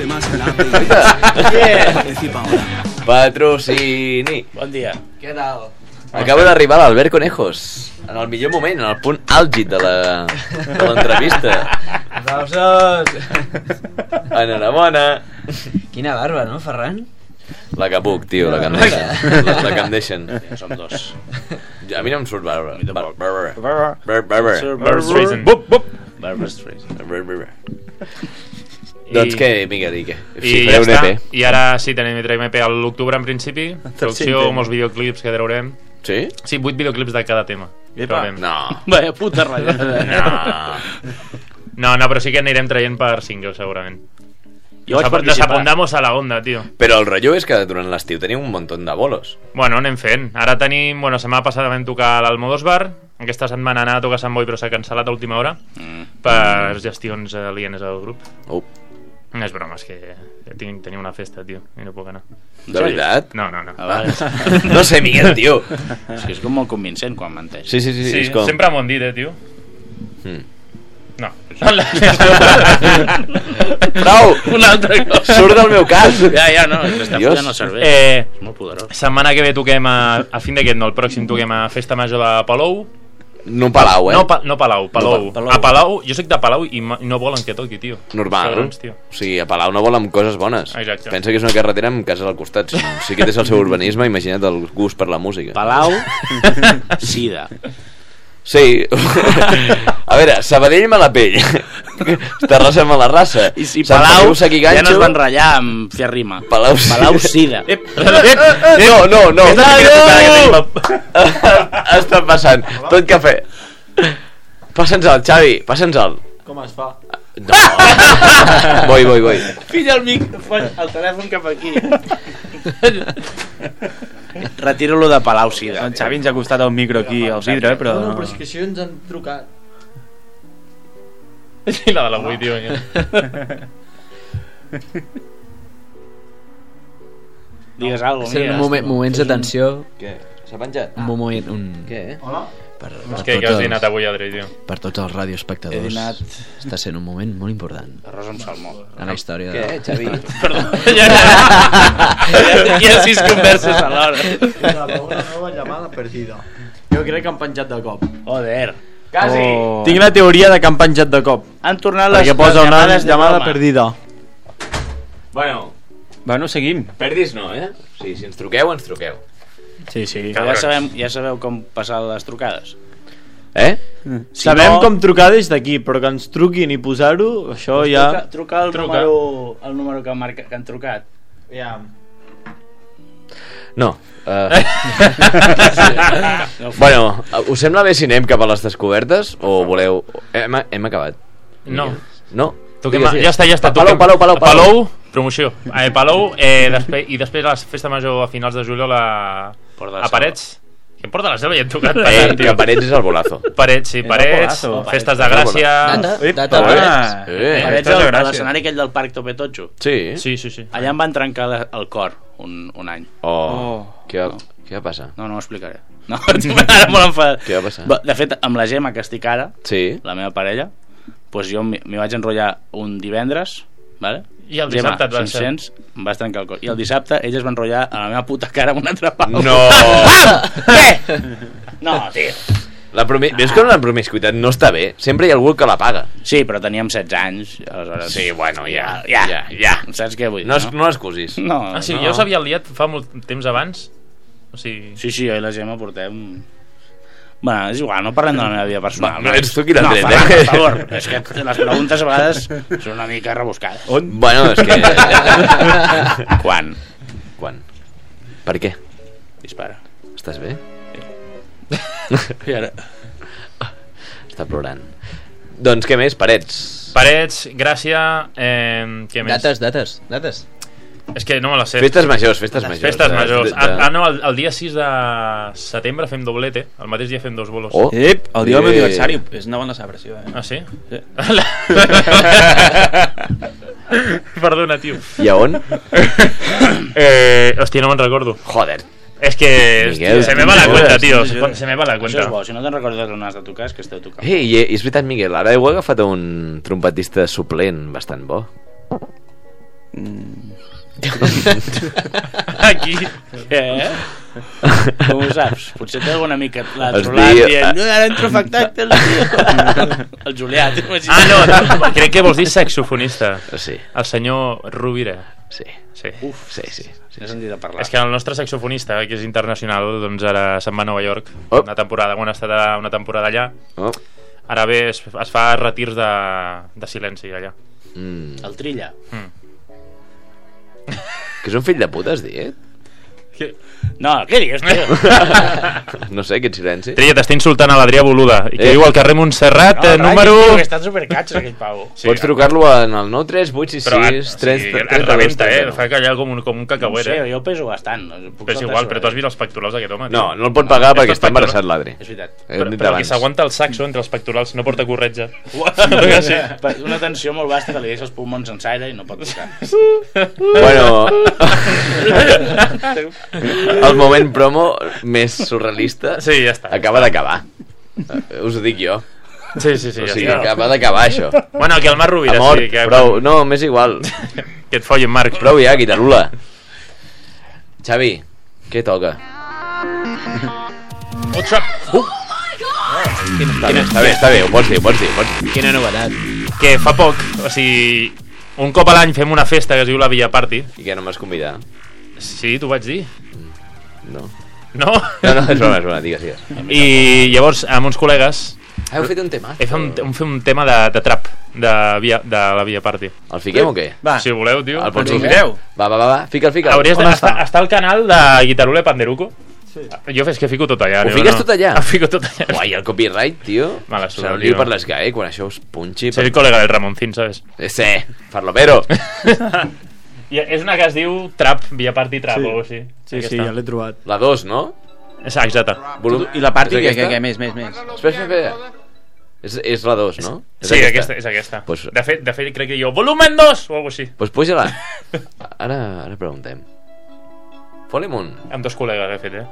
Patrocini. Bon dia. Què tal? Acaba d'arribar l'Albert Conejos en el millor moment, en el punt àlgid de la de l'entrevista. Aplausos! Enhorabona. Quina barba, no, Ferran? La que puc, tio, la que em deixen. La, la que em deixen. Ja som dos. A mi no em surt barba. tampoc. Barba. Barba. Barba. Barbara Streisand. Bup, bup. Barbara Streisand. Barba. Doncs què, Miguel, i què? I Si ja fareu un està. E P. I ara sí, tenim traiem E P a l'octubre en principi. Producció, molts videoclips que traurem. Sí? Sí, vuit videoclips de cada tema. Traurem. No. Vaya puta ratllada. No. No, no, però sí que anirem traient per single, segurament. Jo vaig Nos participar. apuntamos a la onda, tio. Però el rotllo és que durant l'estiu tenim un munt de bolos. Bueno, anem fent. Ara tenim... Bueno, setmana passada vam tocar a l'Almodóvar. Aquesta setmana anava a tocar a Sant Boi, però s'ha cancel·lat a última hora Mm. per gestions alienes al grup. Oh. No és broma, és que tinc, tenia una festa, tio, i no puc anar. De veritat? No, no, no. Ah, vale. No sé, Miguel, tio. És que és com molt convincent quan menteix. Sí, sí, sí. Sí, és com... sempre m'ho han dit, eh, tio. Mm. No. Prou! Una altra cosa. Surt del meu cas. Ja, ja, no, t'està Dios. pujant el cervell. Eh, És molt poderós. setmana que ve toquem a, a fin d'aquest, no, el pròxim toquem a Festa Major de Palou. No Palau, eh? No, pa, no Palau, Palou. No, pa- Palau. A Palau, jo soc de Palau i, ma- i no volen que toqui, tio. Normal. Cabrons, tio. O sigui, a Palau no volen coses bones. Exacte. Pensa que és una carretera amb cases al costat. Si, si aquest és el seu urbanisme, imagina't el gust per la música. Palau, sida. Sí. A veure, Sabadell me la pell. Terrassa me la raça. I si Sant Palau Feliu, Sac i Ganxo, ja no es van ratllar amb fer rima. Palau, Palau sida. Ep, No, no, no. És la primera tocada que tenim Ha estat passant. Tot cafè. Passa'ns-el, Xavi, passa'ns-el. Com es fa? No. Voi, voi, voi. Filla el mic, el telèfon cap aquí. Retiro-lo de Palau sida. En Xavi ens ha costat el micro aquí al vidre, però... No, però és que això ens han trucat. I la de l'avui, tio. Ja. Digues alguna cosa, Són moment, moments de tensió. Què? S'ha penjat? Un moment, un... Què? Per, És per, que, que has tots dinat els, avui, Adri, tio. per tots els He radioespectadors. dinat Està sent un moment molt important arròs amb salmó. en la història Què, de... Xavi? Perdó. Ja, hi ha sis converses alhora. Una nova llamada perdida. Jo crec que han penjat de cop. Joder. Quasi. Oh. Tinc la teoria de que han penjat de cop. Han tornat les, Perquè posa les una llamades de llamada broma. perdida. Bueno, Bueno, seguim. perdis no, eh? O sigui, si ens truqueu, ens truqueu. Sí, sí. Ja sabem, ja sabeu com passar les trucades. Eh? Si Sabem no- com trucar des d'aquí, però que ens truquin i posar-ho, això ja... Truca, truca el Truca. número, el número que, marca, que han trucat. Ja. No. Uh... Bueno, us sembla bé si anem cap a les descobertes o voleu... Hem, hem acabat? No. No? Toquem, Digues, digues. ja està, ja està. Palou, toquem- Palou, Palou, Palou. Palou, promoció. Eh, Palou, eh, després, i després la festa major a finals de juliol a, Port de la a Parets. Que em porta la selva i hem tocat Eh, bastant, que tio. Parets és el bolazo. Parets, sí, el Parets, bolazo. festes de Gràcia... Data, Epa, data, ah. Parets. Eh, Parets Festes de al- a Gràcia. l'escenari aquell del Parc Tope Totxo. Sí. Sí, sí, sí. Allà em van trencar la- el cor un, un any. Oh, Oh. Què, va, què va passar? No, no ho explicaré. No, ara molt enfadat. Què va passar? Va, de fet, amb la Gemma, que estic ara, Sí. la meva parella, doncs jo m'hi m'hi vaig enrotllar un divendres, vale? I el dissabte et vas fer. cinc-cents, em vas trencar el cor. I el dissabte ell es va enrotllar a la meva puta cara amb un altre pau. No! Què? No, tio. La promi... Veus que una promiscuitat no està bé? Sempre hi ha algú que la paga. Sí, però teníem setze anys, aleshores... Sí, bueno, ja, ja, ja, ja. Saps què vull dir, No, es, no? no excusis. No, Ah, sí, no. jo s'havia liat fa molt temps abans. O sigui... Sí, sí, jo i la Gemma portem Bueno, és igual, no parlem de la meva vida personal. Va, no ets tu qui l'ha no, tret, Ferran, eh? per favor, és que les preguntes a vegades són una mica rebuscades. On? Bueno, és que... Quan? Quan? Per què? Dispara. Estàs bé? I ara... Està plorant. Doncs què més? Parets. Parets, Gràcia... Eh, què més? Dates, dates, dates. És que no me la sé. Festes majors, festes majors. Festes majors. De, de... Ah, no, el, el dia sis de setembre fem doblete. El mateix dia fem dos bolos. Oh. Ep, el dia del meu aniversari. És una bona celebració, eh? Ah, sí? Sí. Perdona, tio. I a on? eh, hòstia, no me'n recordo. Joder. És que Miguel, se me va la cuenta, tio. Se, se me va la cuenta. Això és bo, si no te'n recordes on has de tocar és que esteu tocant. Eh, i, i és veritat, Miguel, ara heu agafat un trompetista suplent bastant bo. Mm. Aquí. Què? Com ho saps? Potser té alguna mica l'ha Es trolat di- dient no, ara entro afectat el tio. El Julià, t'imagines? Ah, no, no, crec que vols dir saxofonista. Sí. El senyor Rovira. Sí. Sí. Uf, sí, sí. sí, N'he sí. sentit a parlar. És que el nostre saxofonista, que és internacional, doncs ara se'n va a Nova York. Oh. Una temporada, quan ha estat a- una temporada allà. Oh. Ara bé es, es fa retirs de, de silenci allà. Mm. El Trilla. Mm. Que és un fill de puta, has dit? Que... No, què dius, tio? No sé, aquest silenci. Tria, t'està insultant a l'Adrià Boluda i que Eh. viu al carrer Montserrat, No, eh, número... Tio, que està supercatxos, aquell pavo. Sí, Pots trucar-lo en el nou tres vuit sis però sis o tres sigui, tres et rebenta, eh? Fa callar com un, com un No cacauet, sé, eh? jo peso bastant. No, puc Però és saltar igual, sobre però tu has ell. vist els pectorals d'aquest home, tio? No, no el pot pagar perquè Estos està pectorals- embarassat l'Adri. És veritat. Hem Però, dit però qui abans. s'aguanta el saxo entre els pectorals no porta corretja. Sí. Una tensió molt vasta que li deixa els pulmons en l'aire i no pot tocar. Bueno, el moment promo més surrealista Sí, ja està. acaba d'acabar. Eh, Us ho dic jo. Sí, sí, sí, O ja sigui, està. acaba d'acabar això. Bueno, que el Marc Rovira, Amor, sí. Que, prou. No, m'és igual. que et follen, Marc. Prou ja, guitarula. Xavi, què toca? Otra... Uh! Està bé, està bé, està bé, ho pots dir, ho pots dir, ho pots dir. Quina novetat. Que fa poc, o sigui... Un cop a l'any fem una festa que es diu la Villa Party. I que no m'has convidat? Sí, t'ho vaig dir. No. No? No, no, és broma, és broma, digues, digues. I llavors, amb uns col·legues, Ah, heu fet un tema? he fet un, un, fer un tema de, de trap, de, via, de la Via Party. El fiquem o què? Va, Si voleu, tio. El pots Vinga. ficar? Va, va, va, va, fica'l, fica'l. Hauries de, On està, està al canal de Guitarule Panderuco. Sí. Jo és que fico tot allà. Ho no, fiques no. tot allà? Ho fico tot allà. Guai, el copyright, tio. Mala Se suda, l'hauria tio. per les GAE quan això us punxi. Soy el colega del Ramoncín, ¿sabes? Eh, Sí, farlopero. I és una que es diu Trap, Via Party Trap Sí. o així. Sí, sí, ja l'he trobat. La dos, no? És exacte. Volum... I la party, És què, aquesta? què, què, més, més, més? Espera, espera, espera. És, és la dos, no? És Sí, aquesta, és aquesta. Pues- De fet, de fet crec que jo, volumen dos o alguna així. Pues puja-la. Ara, ara preguntem. Fot-li'm un. Amb dos col·legues he fet, eh?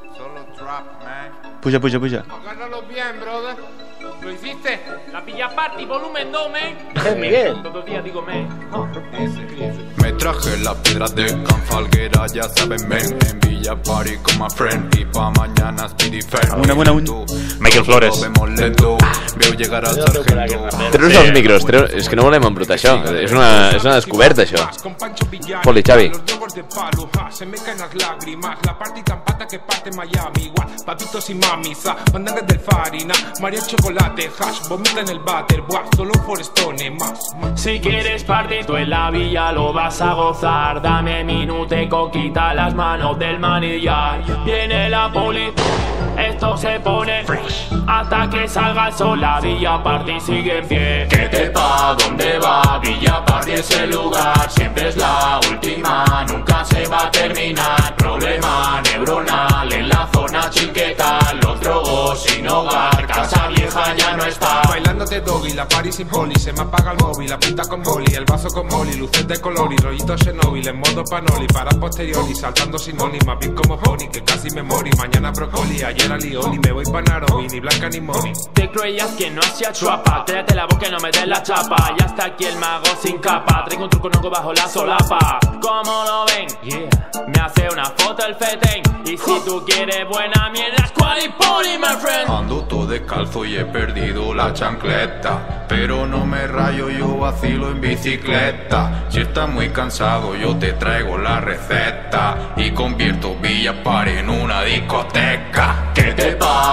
Puja, puja, puja. Agárralo bien, brother. ¿Lo hiciste? La Villa Party, volumen dos, man. Eh, Miguel. Todos los días digo, me. Me traje las piedras de Canfalguera, ya saben, men. En Villa Party con my friend. Y pa' mañana Speedy Fair. Una, una, una. Michael Flores. Lo vemos lento. Veo llegar al sargento. Treure's els micros, treu... és que no volem embrutar això. És una, és una descoberta, això. Fot-li, Xavi. Los drogos de palo, ja, se me caen las lágrimas. La party tan pata que parte Miami. Igual, papitos y mamisa, mandangas del farina. María chocolate, hash, vomita en el váter. Buah, solo un forestone más. Si quieres party, tú en la villa lo vas a gozar. Dame minuteco, quita las manos del manillar. Viene la poli, esto se pone hasta que salga el sol. La Villa Party sigue en pie. ¿Qué te pa? ¿Dónde va? Villa Party es el lugar. Siempre es la última, nunca se va a terminar. Problema neuronal en la zona chiqueta. Los drogos sin hogar, casa vieja ya no está. Bailándote doggy, la party sin poli. Se me apaga el móvil, la punta con boli. El vaso con molly, luces de color y rollito Chernobyl. En modo panoli, para posteriori. Saltando sin oli, más bien como pony. Que casi me mori, mañana brócoli. Ayer alioli, me voy pa' Nairobi. Ni blanca ni moni. Te creías que no hacía chuapa. Cállate la boca y no me des la chapa. Ya está aquí el mago sin capa. Traigo un truco nuevo bajo la solapa. ¿Cómo lo ven? Yeah. Me hace una foto el fetén. Y si tú quieres buena mierda, squad y pony, my friend. Ando todo descalzo y he perdido la chancleta. Pero no me rayo, yo vacilo en bicicleta. Si estás muy cansado, yo te traigo la receta. Y convierto Villa Party en una discoteca. ¿Qué te pa?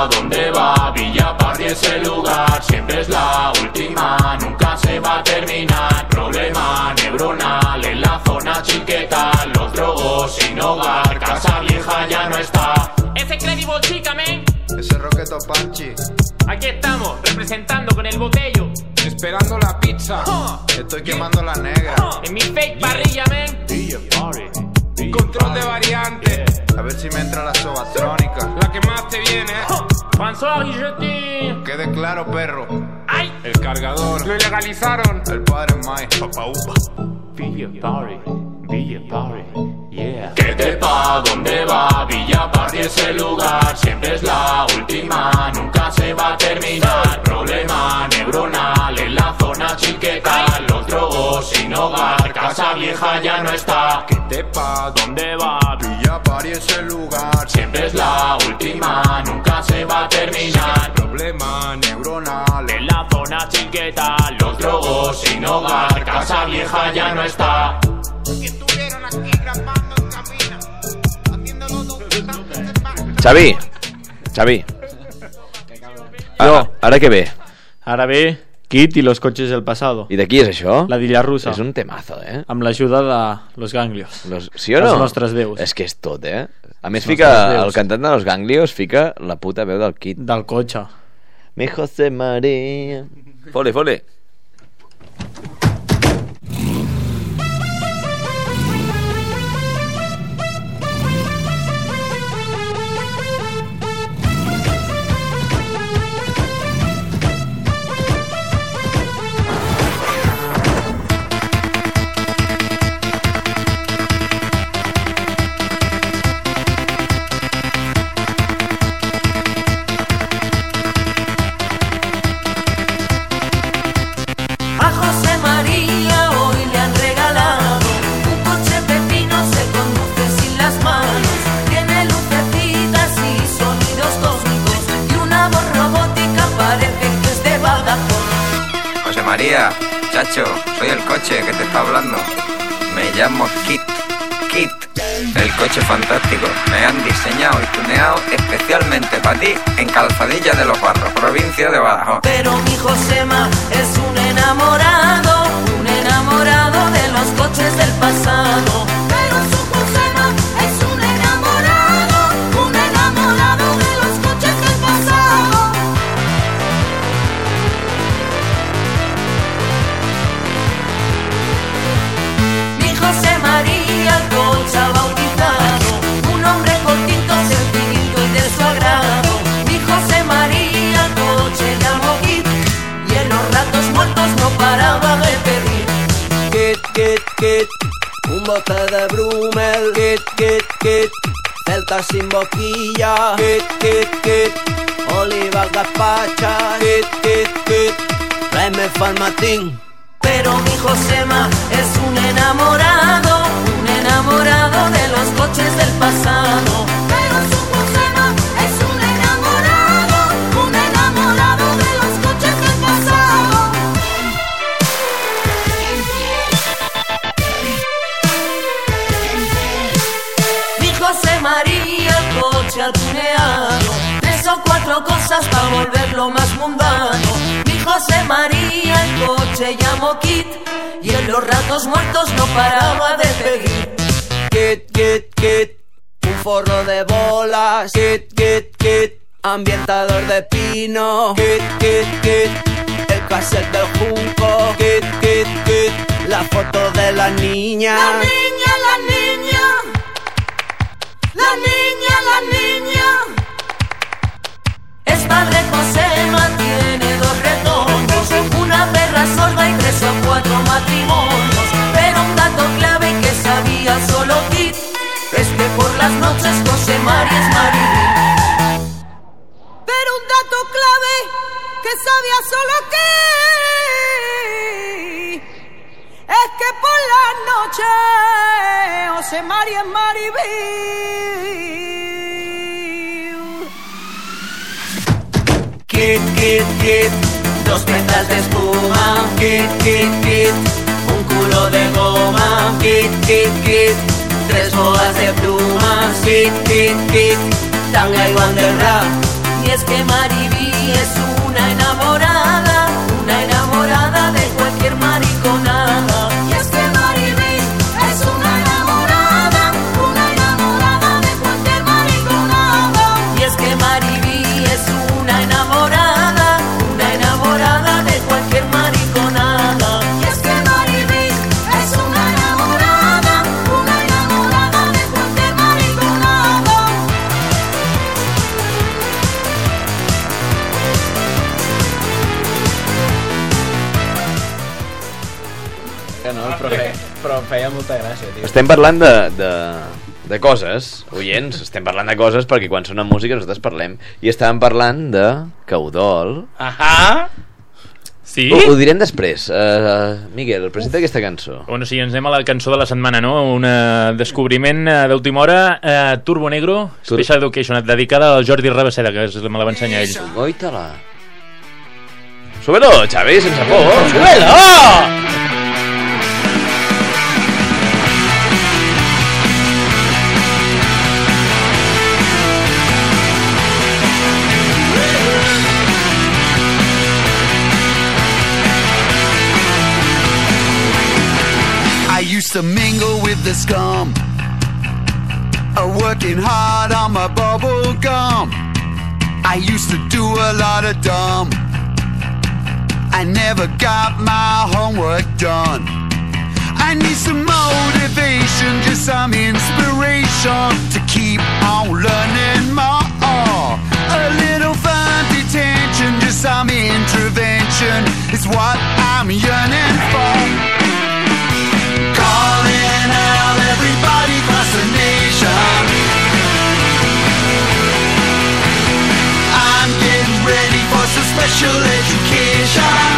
pa' dónde va? Villa Party es el lugar, siempre es la última, nunca se va a terminar. Problema neuronal en la zona chiqueta, los drogos sin hogar, casa vieja ya no está. Ese Credible Chica, men. Ese Roqueto Panchi. Aquí estamos, representando con el botello. Esperando la pizza. Oh. Estoy quemando la negra. Oh. En mi fake parrilla, men. Control de variante. A ver si me entra la sobatrónica. La que más te viene. Oh. François Guilletti. Quede claro, perro. ¡Ay! El cargador. Lo ilegalizaron. El padre Mike. Papá Upa. Villa Party. Villa Party. Yeah. ¿Qué te pa' dónde va? Villa Party es el lugar, siempre es la última, nunca se va a terminar. Problema neuronal en la zona chiqueta, los drogos sin hogar, casa vieja ya no está. ¿Qué te pa' dónde va? Villa Party es el lugar, siempre es la última, nunca se va a terminar. Problema neuronal en la zona chiqueta, los drogos sin hogar, casa vieja ya no está. Que estuvieron aquí grabando en cabina, haciéndolo dos Xavi, Xavi. Ara, ara què ve? Ara ve Kit y los coches del pasado. I de qui és això? La d'Illa Russa. És un temazo, eh? Amb l'ajuda de Los Ganglios. Los... Sí o no? Els nostres déus. És que és tot, eh? A més fica, el cantant de Los Ganglios fica la puta veu del Kit. Del cotxe. Mi José María. Fole, fole. María, chacho, soy el coche que te está hablando. Me llamo Kit, Kit, el coche fantástico. Me han diseñado y tuneado especialmente para ti en Calzadilla de los Barros, provincia de Badajoz. Pero mi Josema es un enamorado, un enamorado de los coches del pasado. Pero su Josema es un enamorado, un enamorado de los coches del pasado. José María, el coche bautizado, un hombre cortito, sencillito y de su agrado. Mi José María, el coche llamó Kit, y en los ratos muertos no paraba de pedir. Kit, Kit, Kit, un bote de Brumel. Kit, Kit, Kit, Celta sin boquilla. Kit, Kit, Kit, Oliva gazpacha. Kit, Kit, Kit, tráeme Farmatín. Pero mi Josema es un enamorado, un enamorado de los coches del pasado. Pero su Josema es un enamorado, un enamorado de los coches del pasado. Mi José María, el coche atuneado, tres o cuatro cosas para volverlo más mundano. José María, el coche llamó Kit, y en los ratos muertos no paraba de pedir. Kit, Kit, Kit, un forro de bolas. Kit, Kit, Kit, ambientador de pino. Kit, Kit, Kit, el cassette del junco. Kit, Kit, Kit, la foto de la niña. La niña, la niña, la niña, la niña. Es padre Josema, tiene dos retornos, una perra sorda y tres o cuatro matrimonios. Pero un dato clave que sabía solo Kit es que por las noches José María es Marilyn. Pero un dato clave que sabía solo Kit es que por las noches José María es Maribel. Kit, Kit, Kit, dos metas de espuma. Kit, Kit, Kit, un culo de goma. Kit, Kit, Kit, tres boas de plumas. Kit, Kit, Kit, tanga y bandera. Y es que Mariví es una enamorada, una enamorada de cualquier mariconada. Y es que Mariví es una enamorada, una enamorada de cualquier mariconada. Y es que Mariví es una enamorada, una enamorada de cualquier mariconada. Y es que Mariví es una enamorada, una enamorada de cualquier mariconada. Que no, però, fe, però feia molta gràcia, tio. Estem parlant de, de, de coses, oients, estem parlant de coses perquè quan sona música nosaltres parlem. I estàvem parlant de Caudol. Ahà! Sí? Ho, ho direm després. Uh, Miguel, presenta aquesta cançó. Bueno, sí, ens anem a la cançó de la setmana, no? Un uh, descobriment uh, d'última hora, uh, Turbo Negro, Tur Special Education, dedicada al Jordi Rabaseda, que és, me la va ensenyar ell. Goita-la. Súbelo, Xavi, sense por. Súbelo! I used to mingle with the scum, uh, working hard on my bubble gum. I used to do a lot of dumb. I never got my homework done. I need some motivation, just some inspiration to keep on learning more. A little fun detention, just some intervention is what I'm yearning for. Calling out everybody across the nation. I'm getting ready for some special education.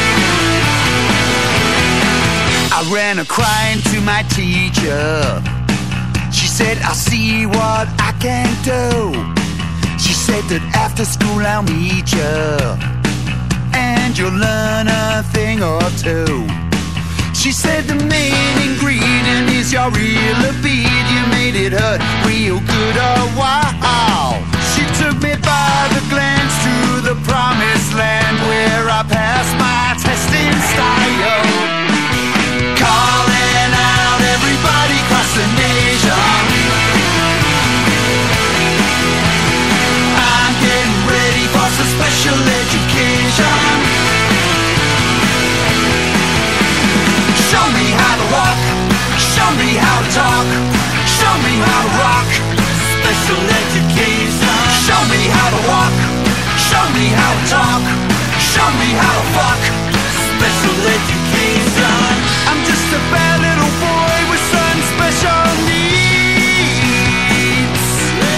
I ran a crying to my teacher. She said, I'll see what I can do. She said that after school I'll meet you, and you'll learn a thing or two. She said the main ingredient is your real libido. You made it hurt real good, oh wow. She took me by the glance to the promised land where I passed my testing style. Calling out everybody across the nation. I'm getting ready for some special education. Show me how to walk, show me how to talk, show me how to rock. Special education. Show me how to walk, show me how to talk, show me how to fuck. Special education. I'm just a bad little boy with some special needs.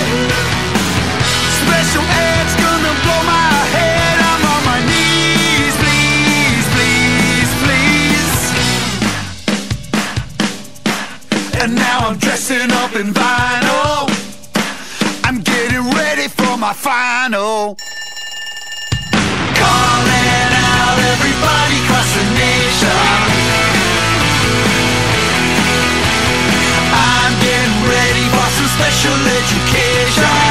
Special ed's gonna blow my head. I'm on my knees, please, please, please. And now I'm dressing up in vinyl. I'm getting ready for my final. Calling out everybody across the nation. I'm getting ready for some special education.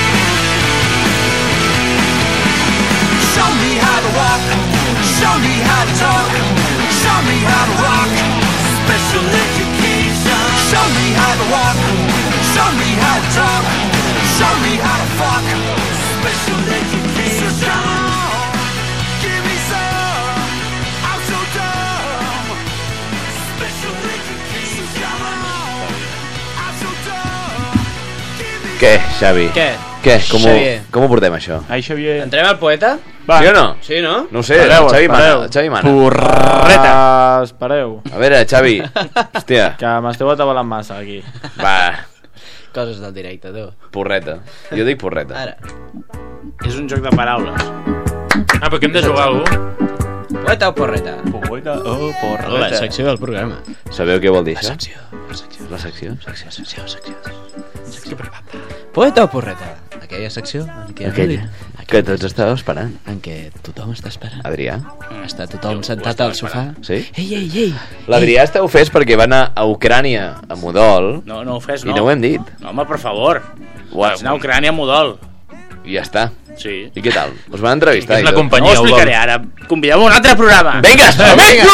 Show me how to walk, show me how to talk, show me how to rock. Special education. Show me how to walk, show me how to talk, show me how to fuck. Special education. So dumb, give me some. I'm so dumb. Special education. So dumb, I'm so dumb. Què, Xavi? Què? Què? Com, ho, Xavier. com ho portem, això? Ai, Xavier. Entrem al poeta? Va. Sí o no? Sí, no? No ho sé, Espereu, el Xavi mana. espereu. El Xavi mana. Porreta. Espereu. A veure, Xavi. Hòstia. Que m'esteu atabalant massa, aquí. Va. Coses del directe, tu. Porreta. Jo dic porreta. Ara. És un joc de paraules. Ah, però que hem de jugar a algú. Poeta o porreta? Poeta o porreta. La secció del programa. Sabeu què vol dir, La això? secció. La secció. La secció? Secció, secció, secció. Secció per papa. Poeta o porreta? Aquella secció en què... Aquella. Que tots estàveu esperant. En què tothom està esperant. Adrià? Està tothom sentat al sofà. Sí? Ei, ei, ei. L'Adrià està ofès perquè va anar a Ucrània, a Modol. No, no ho fes, I no. no ho hem dit. No, home, per favor. Uau. Vaig anar a Ucrània a Modol. I ja està. Sí. I què tal? Us van entrevistar? És la companyia. No ho explicaré ara. Convidem un altre programa. Vinga, més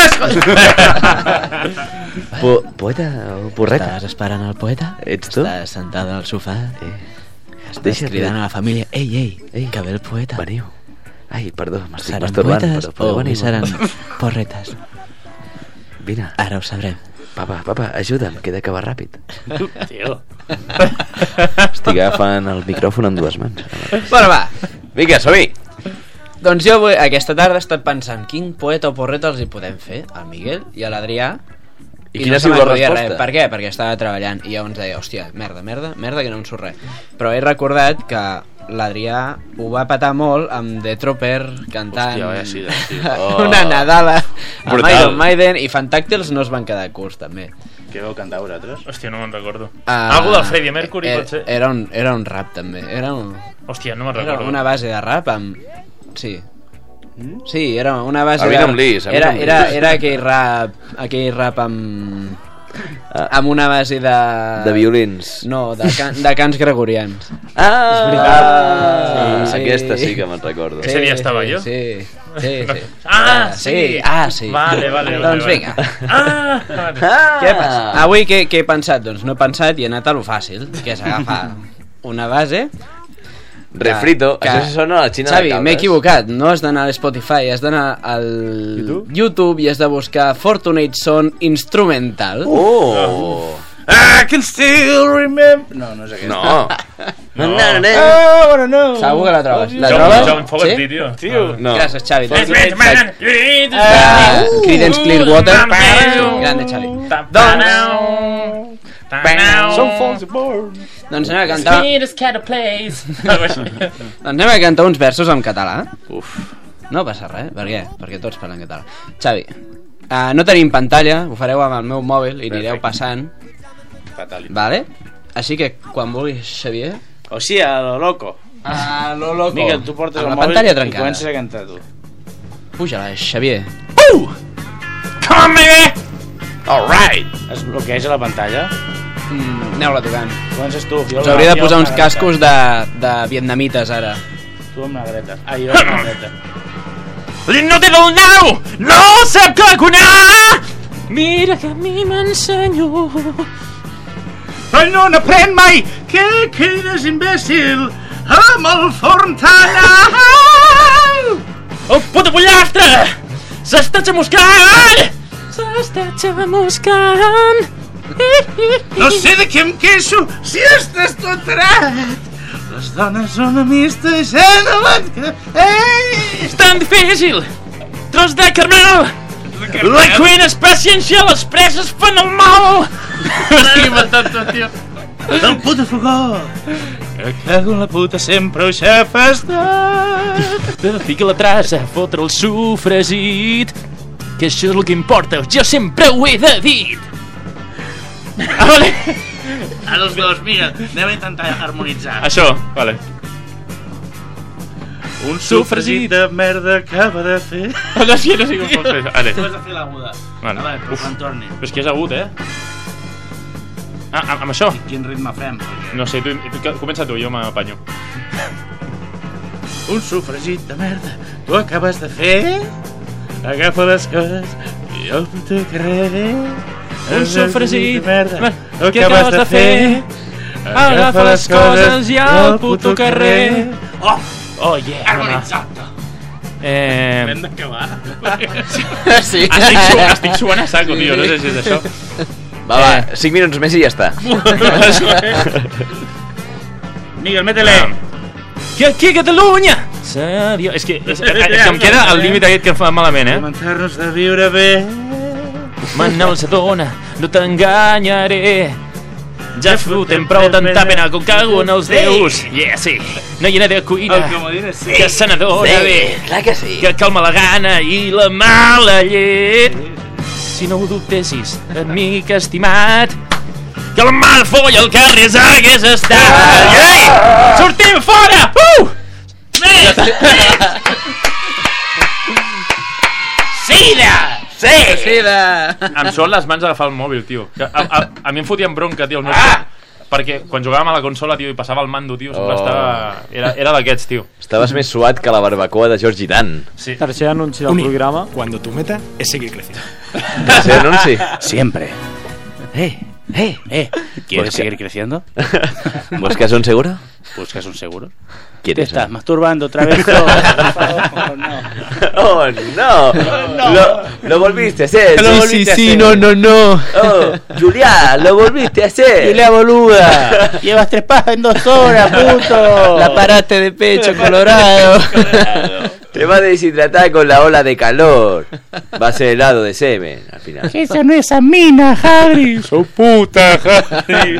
programes! Po poeta o porreta? Estàs esperant el poeta? Ets tu? Estàs sentada al sofà? Eh. Estàs cridant a la família. Ei, ei, ei, que ve el poeta. Veniu. Ai, perdó, m'estic Seran masturbant. poetes Però o seran porretes? Vine. Ara ho sabrem. Papa, papa, ajuda'm, que he d'acabar ràpid. Tio. Estic agafant el micròfon amb dues mans. Bueno, va. Vinga, som-hi. Doncs jo avui, aquesta tarda he estat pensant quin poeta o porreta els hi podem fer al Miguel i a l'Adrià. I quina ha sigut la resposta? Per què? Perquè estava treballant i llavors deia, hòstia, merda, merda, merda, que no em surt res. Però he recordat que l'Adrià ho va patar molt amb The Trooper cantant Hòstia, vaya sida, sí. Oh. una Nadala amb Brutal. Iron Maiden i Fantàctils no es van quedar curts també. Què vau cantar vosaltres? Hòstia, no me'n recordo. Uh, Algo del Freddie Mercury, er, pot ser? Era un, era un rap també. Era, un, Hòstia, no me'n era recordo. una base de rap amb... Sí. Sí, era una base A mi de... no em lis, a mi era, no em era, lis. era aquell rap, aquell rap amb... amb una base de... De violins. No, de, can, de cants gregorians. Ah! És veritat. Ah, aquesta sí que me'n recordo. Ese dia estava sí, jo? Sí, sí, sí. Ah, sí. Ah, sí. Vale, vale, vale. Doncs vale. vinga. Ah, vale. Què passa? Avui què, què he pensat? Doncs no he pensat i he anat a lo fàcil, que és agafar una base... Refrito, que, això sona a la Xina Xavi, de Caldes. m'he equivocat, no has d'anar a Spotify, has d'anar al YouTube? YouTube i has de buscar Fortunate Son Instrumental. Oh! I can still remember... No, no és aquesta. No. No. No, no, no. Oh, bueno, no. Segur que la trobes. La Jo- trobes? jo em fogues dir, tio. Tio. No. Gràcies, Xavi. Let's make the man. Uh, Creedence Clearwater. Grande, Xavi. Doncs... Some falls aboard. Doncs anem a cantar... Sweetest cat of place. Doncs anem a cantar uns versos en català. Uf. No passa res, per què? Perquè tots parlen català. Xavi, uh, no tenim pantalla, ho fareu amb el meu mòbil i anireu passant. Fatal. Vale? Així que quan vulguis, Xavier... O sigui, a lo loco. A lo loco. Miguel, tu portes amb el la mòbil pantalla i trencada. comences a cantar tu. Puja-la, Xavier. Uh! Come baby! All right. Es bloqueja la pantalla? Mm, Aneu-la tocant. Comences tu. Us hauria de posar uns cascos de, de vietnamites, ara. Tu amb la Greta. Ah, jo amb la Greta. No te del nau, no sap calcular. Mira que a mi m'ensenyo. Però no n'aprèn mai que quedes imbècil amb el forn tan alt. El puto pollastre s'està xamuscant. S'està xamuscant. No sé de què em queixo si estàs tot dret. Les dones són amistes i no Ei! És tan difícil. Tros de carmel. La cuina és paciència, les preses fan el mal. Estic inventant tot, tio. El puto fogó. Que cago en la puta, sempre ho xafes tot. Fica la traça, fotre el sofregit, que això és el que importa, jo sempre ho he de dir. Ah, vale. Ara els dos, mira, anem a intentar harmonitzar. Això, vale. Un sofregit de merda acaba de fer. No, sí, no sé com pots fer. Vale. Tu has de fer l'aguda. Vale. A veure, quan torni. Però és que és agut, eh? Ah, amb, amb això? Quin ritme fem? No sé, tu, tu comença tu, jo m'apanyo. Un sofregit de merda, tu acabes de fer? Agafa les coses i el puto carrer. Un sofregit de merda, tu què acabes de fer? Agafa les coses i al puto carrer. Oh! Oh, yeah. Harmonitzat. Eh... Hem d'acabar. Sí. Estic, su estic suant a saco, tio, no sé si és això. Va, va, cinc minuts més i ja està. Miguel, métele. Que aquí a Catalunya s'adiu... És que, és, és que em queda el límit aquest que em fa malament, eh? Comentar-nos de viure bé. Manel s'adona, no t'enganyaré. Ja fotem prou tanta pena com cago en els déus. Yeah, sí. No hi ha de cuina El comodín és sí. que se n'adona Sí, bé. clar que sí. Que calma la gana i la mala llet. Si no ho dubtessis, amic estimat, que el mal foll al carrer hagués estat. Ei! Sortim fora! Uh! Sida! Sí! Sí, de... Em són les mans a agafar el mòbil, tio. Que a, a, a mi em fotien bronca, tio. Els meus, ah! perquè quan jugàvem a la consola, tio, i passava el mando, tio, sempre Oh. estava... Era, era d'aquests, tio. Estaves més suat que la barbacoa de George Dan. Sí. Tercer anunci del programa. Cuando tu meta es seguir creciendo. Tercer anunci. Siempre. Eh, eh, eh. ¿Quieres Busca- seguir creciendo? ¿Buscas un seguro? ¿Buscas un seguro? ¿Quién ¿Te es? estás masturbando otra vez? Oh, por favor, no. Oh, no. No. Lo, lo volviste a hacer. Lo volviste a hacer. no. Oh, Juliá, lo volviste a hacer. Julia boluda. Llevas tres pajas en dos horas, puto. La paraste de pecho, colorado. Te va a deshidratar con la ola de calor. Va a ser helado de semen al final. Esa no es Amina, Harry. Su puta, Harry.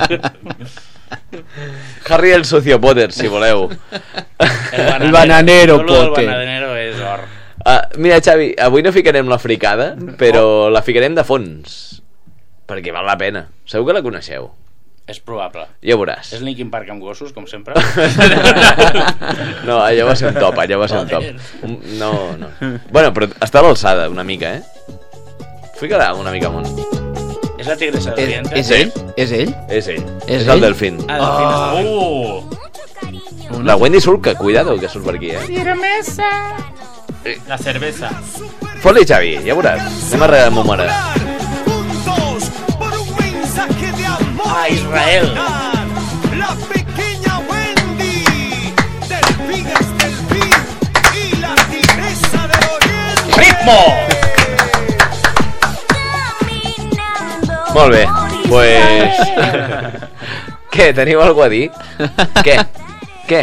Harry el socio Potter, si voleu. El bananero, Potter. Potter. El bananero és or. Uh, mira, Xavi, avui no ficarem la fricada, però la ficarem de fons. Perquè val la pena. Segur que la coneixeu. És probable. Ja ho veuràs. És Linkin Park amb gossos, com sempre. No, allò va ser un top, allò va ser un top. Un, no, no. Bueno, però està a l'alçada, una mica, eh? Fica-la una mica amunt. És la tigresa de És, és ell? És ell? És ell. És És el ell? delfín. Ah, delfín. Uh! La Wendy Sulca, cuidado, que surt per aquí, eh? La cerveza. Fot-li, Xavi, ja veuràs. Anem a rememorar. A Israel. La pequeña Wendy, delfín es delfín y la tigresa del oriente. ¡Ritmo! Molt bé, pues... Què, teniu alguna a dir? Què? Què?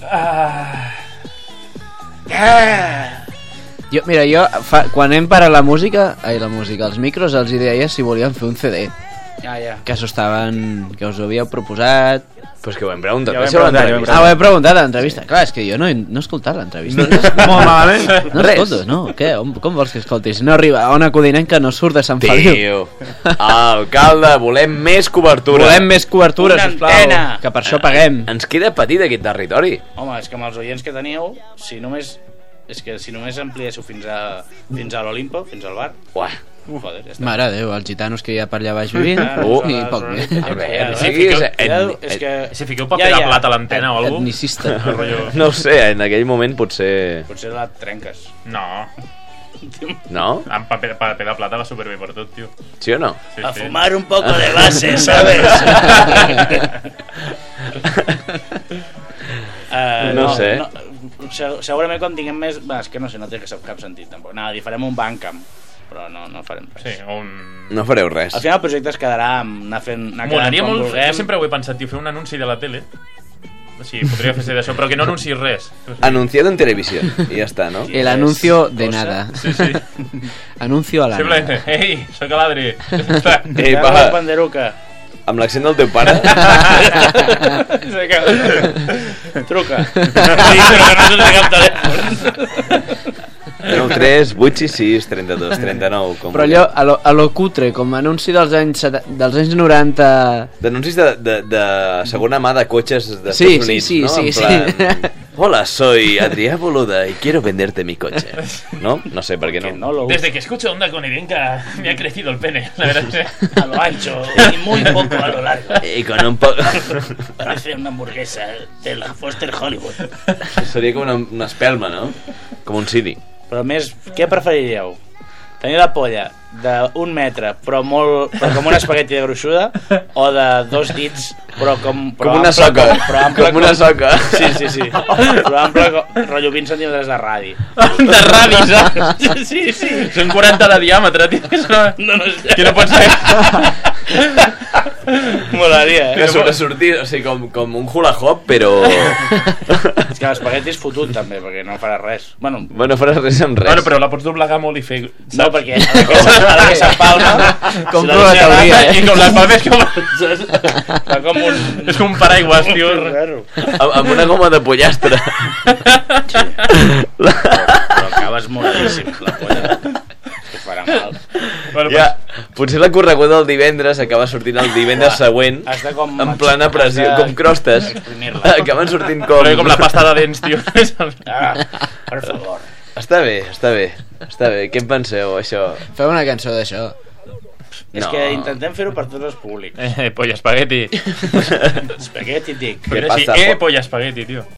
Jo, mira, jo, fa, quan hem parat la música, ai, la música, els micros, els hi deia si volien fer un C D. Ja, ja. Que s'ho estaven... que us ho havíeu proposat... Pues que ho hem preguntat. Ja ho hem Deixeu preguntat, l'entrevista. Ah, ho he preguntat a l'entrevista. Clar, és que jo no he, no he escoltat l'entrevista. Molt malament. No Res. escolto, no, què? On, com vols que escoltis? No arriba a una codinenca, no surt de Sant Feliu. Tio, alcalde, volem més cobertura. Volem més cobertura, Una sisplau. antena. Que per això paguem. Ens queda petit aquest territori. Home, és que amb els oients que teníeu, si només... És que si només ampliéssiu fins a, fins a l'Olimpo, fins al bar... Uah. Joder, ja està. Mare de Déu, els gitanos que hi ha per allà baix vivint. Uh. I poc més. Albert, Si siguis... fiqueu- etni- És que... Si fiqueu paper Ja, de ja. plat a l'antena o alguna cosa... Etnicista. Rotllo... No ho sé, en aquell moment potser... Potser la trenques. No, No? amb paper, paper de plata va superbé per tot, tio. Sí o no? Sí, A sí. fumar un poco de base, ¿sabes? uh, No sé. No, se- segurament quan tinguem més... Va, és que no sé, no té cap sentit tampoc. Nada, li farem un Bandcamp, però no, no farem res. Sí, un... No fareu res. Al final el projecte es quedarà amb anar fent... Anar quedant Molaria com molt... vulguem. Jo sempre ho he pensat, tio, fer un anunci de la tele. O sigui, podria fer d'això, però que no anunciïs res. Anunciado en televisión. I ja està, no? El anuncio de cosa. nada. Sí, sí. Anuncio a la nada. Simplement, ei, soc a l'Adri. Ei, Ja va, la panderuca. amb l'accent del teu pare? Truca. Sí, però que no és cap telèfon. nou tres vuit sis sis trenta-dos trenta-nou. Com Però allò, a lo, a lo cutre, com a anunci dels anys, seta- dels anys noranta... D'anuncis de, de, de segona mà de cotxes de Sí, Estats sí, Units, sí, ¿no? sí, En plan, hola, soy Adrià Boluda y quiero venderte mi coche. ¿No? No sé, ¿por qué no? No lo Desde que escucho Onda Conidenca me ha crecido el pene, la verdad es que... a lo ancho y muy poco a lo largo. Y con un poco... Parece una hamburguesa de la Foster Hollywood. Seria com una, una espelma, no? Com un ciri. Però més, què preferiríeu? Tenir la polla d'un metre però molt, però com una espagueti de gruixuda, o de dos dits però com... Però Com una ample soca. però ample Com una soca. Sí, sí, sí. Però ample com, rotllo vint centímetres de radi. De radi, saps? Sí, sí. Són quaranta de diàmetre, tio. Que no, No, no, que no pot ser. Molaria, Que eh? sobre sortir, o sigui, com, com un hula hop, però... És que l'espagueti és fotut també, perquè no farà res. Bueno, Bueno, faràs res amb res. Bueno, però la pots doblegar molt i fer... Saps? no, perquè a la que s'ha- a la que s'empalma... Compro la teoria, eh? I com l'empalmes com... Fa com un... És com un paraigües, tio. Raro. Amb, amb una goma de pollastre. Però acabes moladíssim, la polla. És que farà mal. Bueno, Ja, potser la correguda del divendres acaba sortint el divendres Clar, següent has de com- en plena pressió, has de com crostes. exprimir-la. Acaben sortint com... Però com la pasta de dents, tio. Ah, per favor. Està bé, està bé, està bé. Què en penseu, això? Feu una cançó d'això. És No. que intentem fer-ho per tots els públics. Eh, polla espagueti. Espagueti, dic. Però sí, eh, polla espagueti, tio.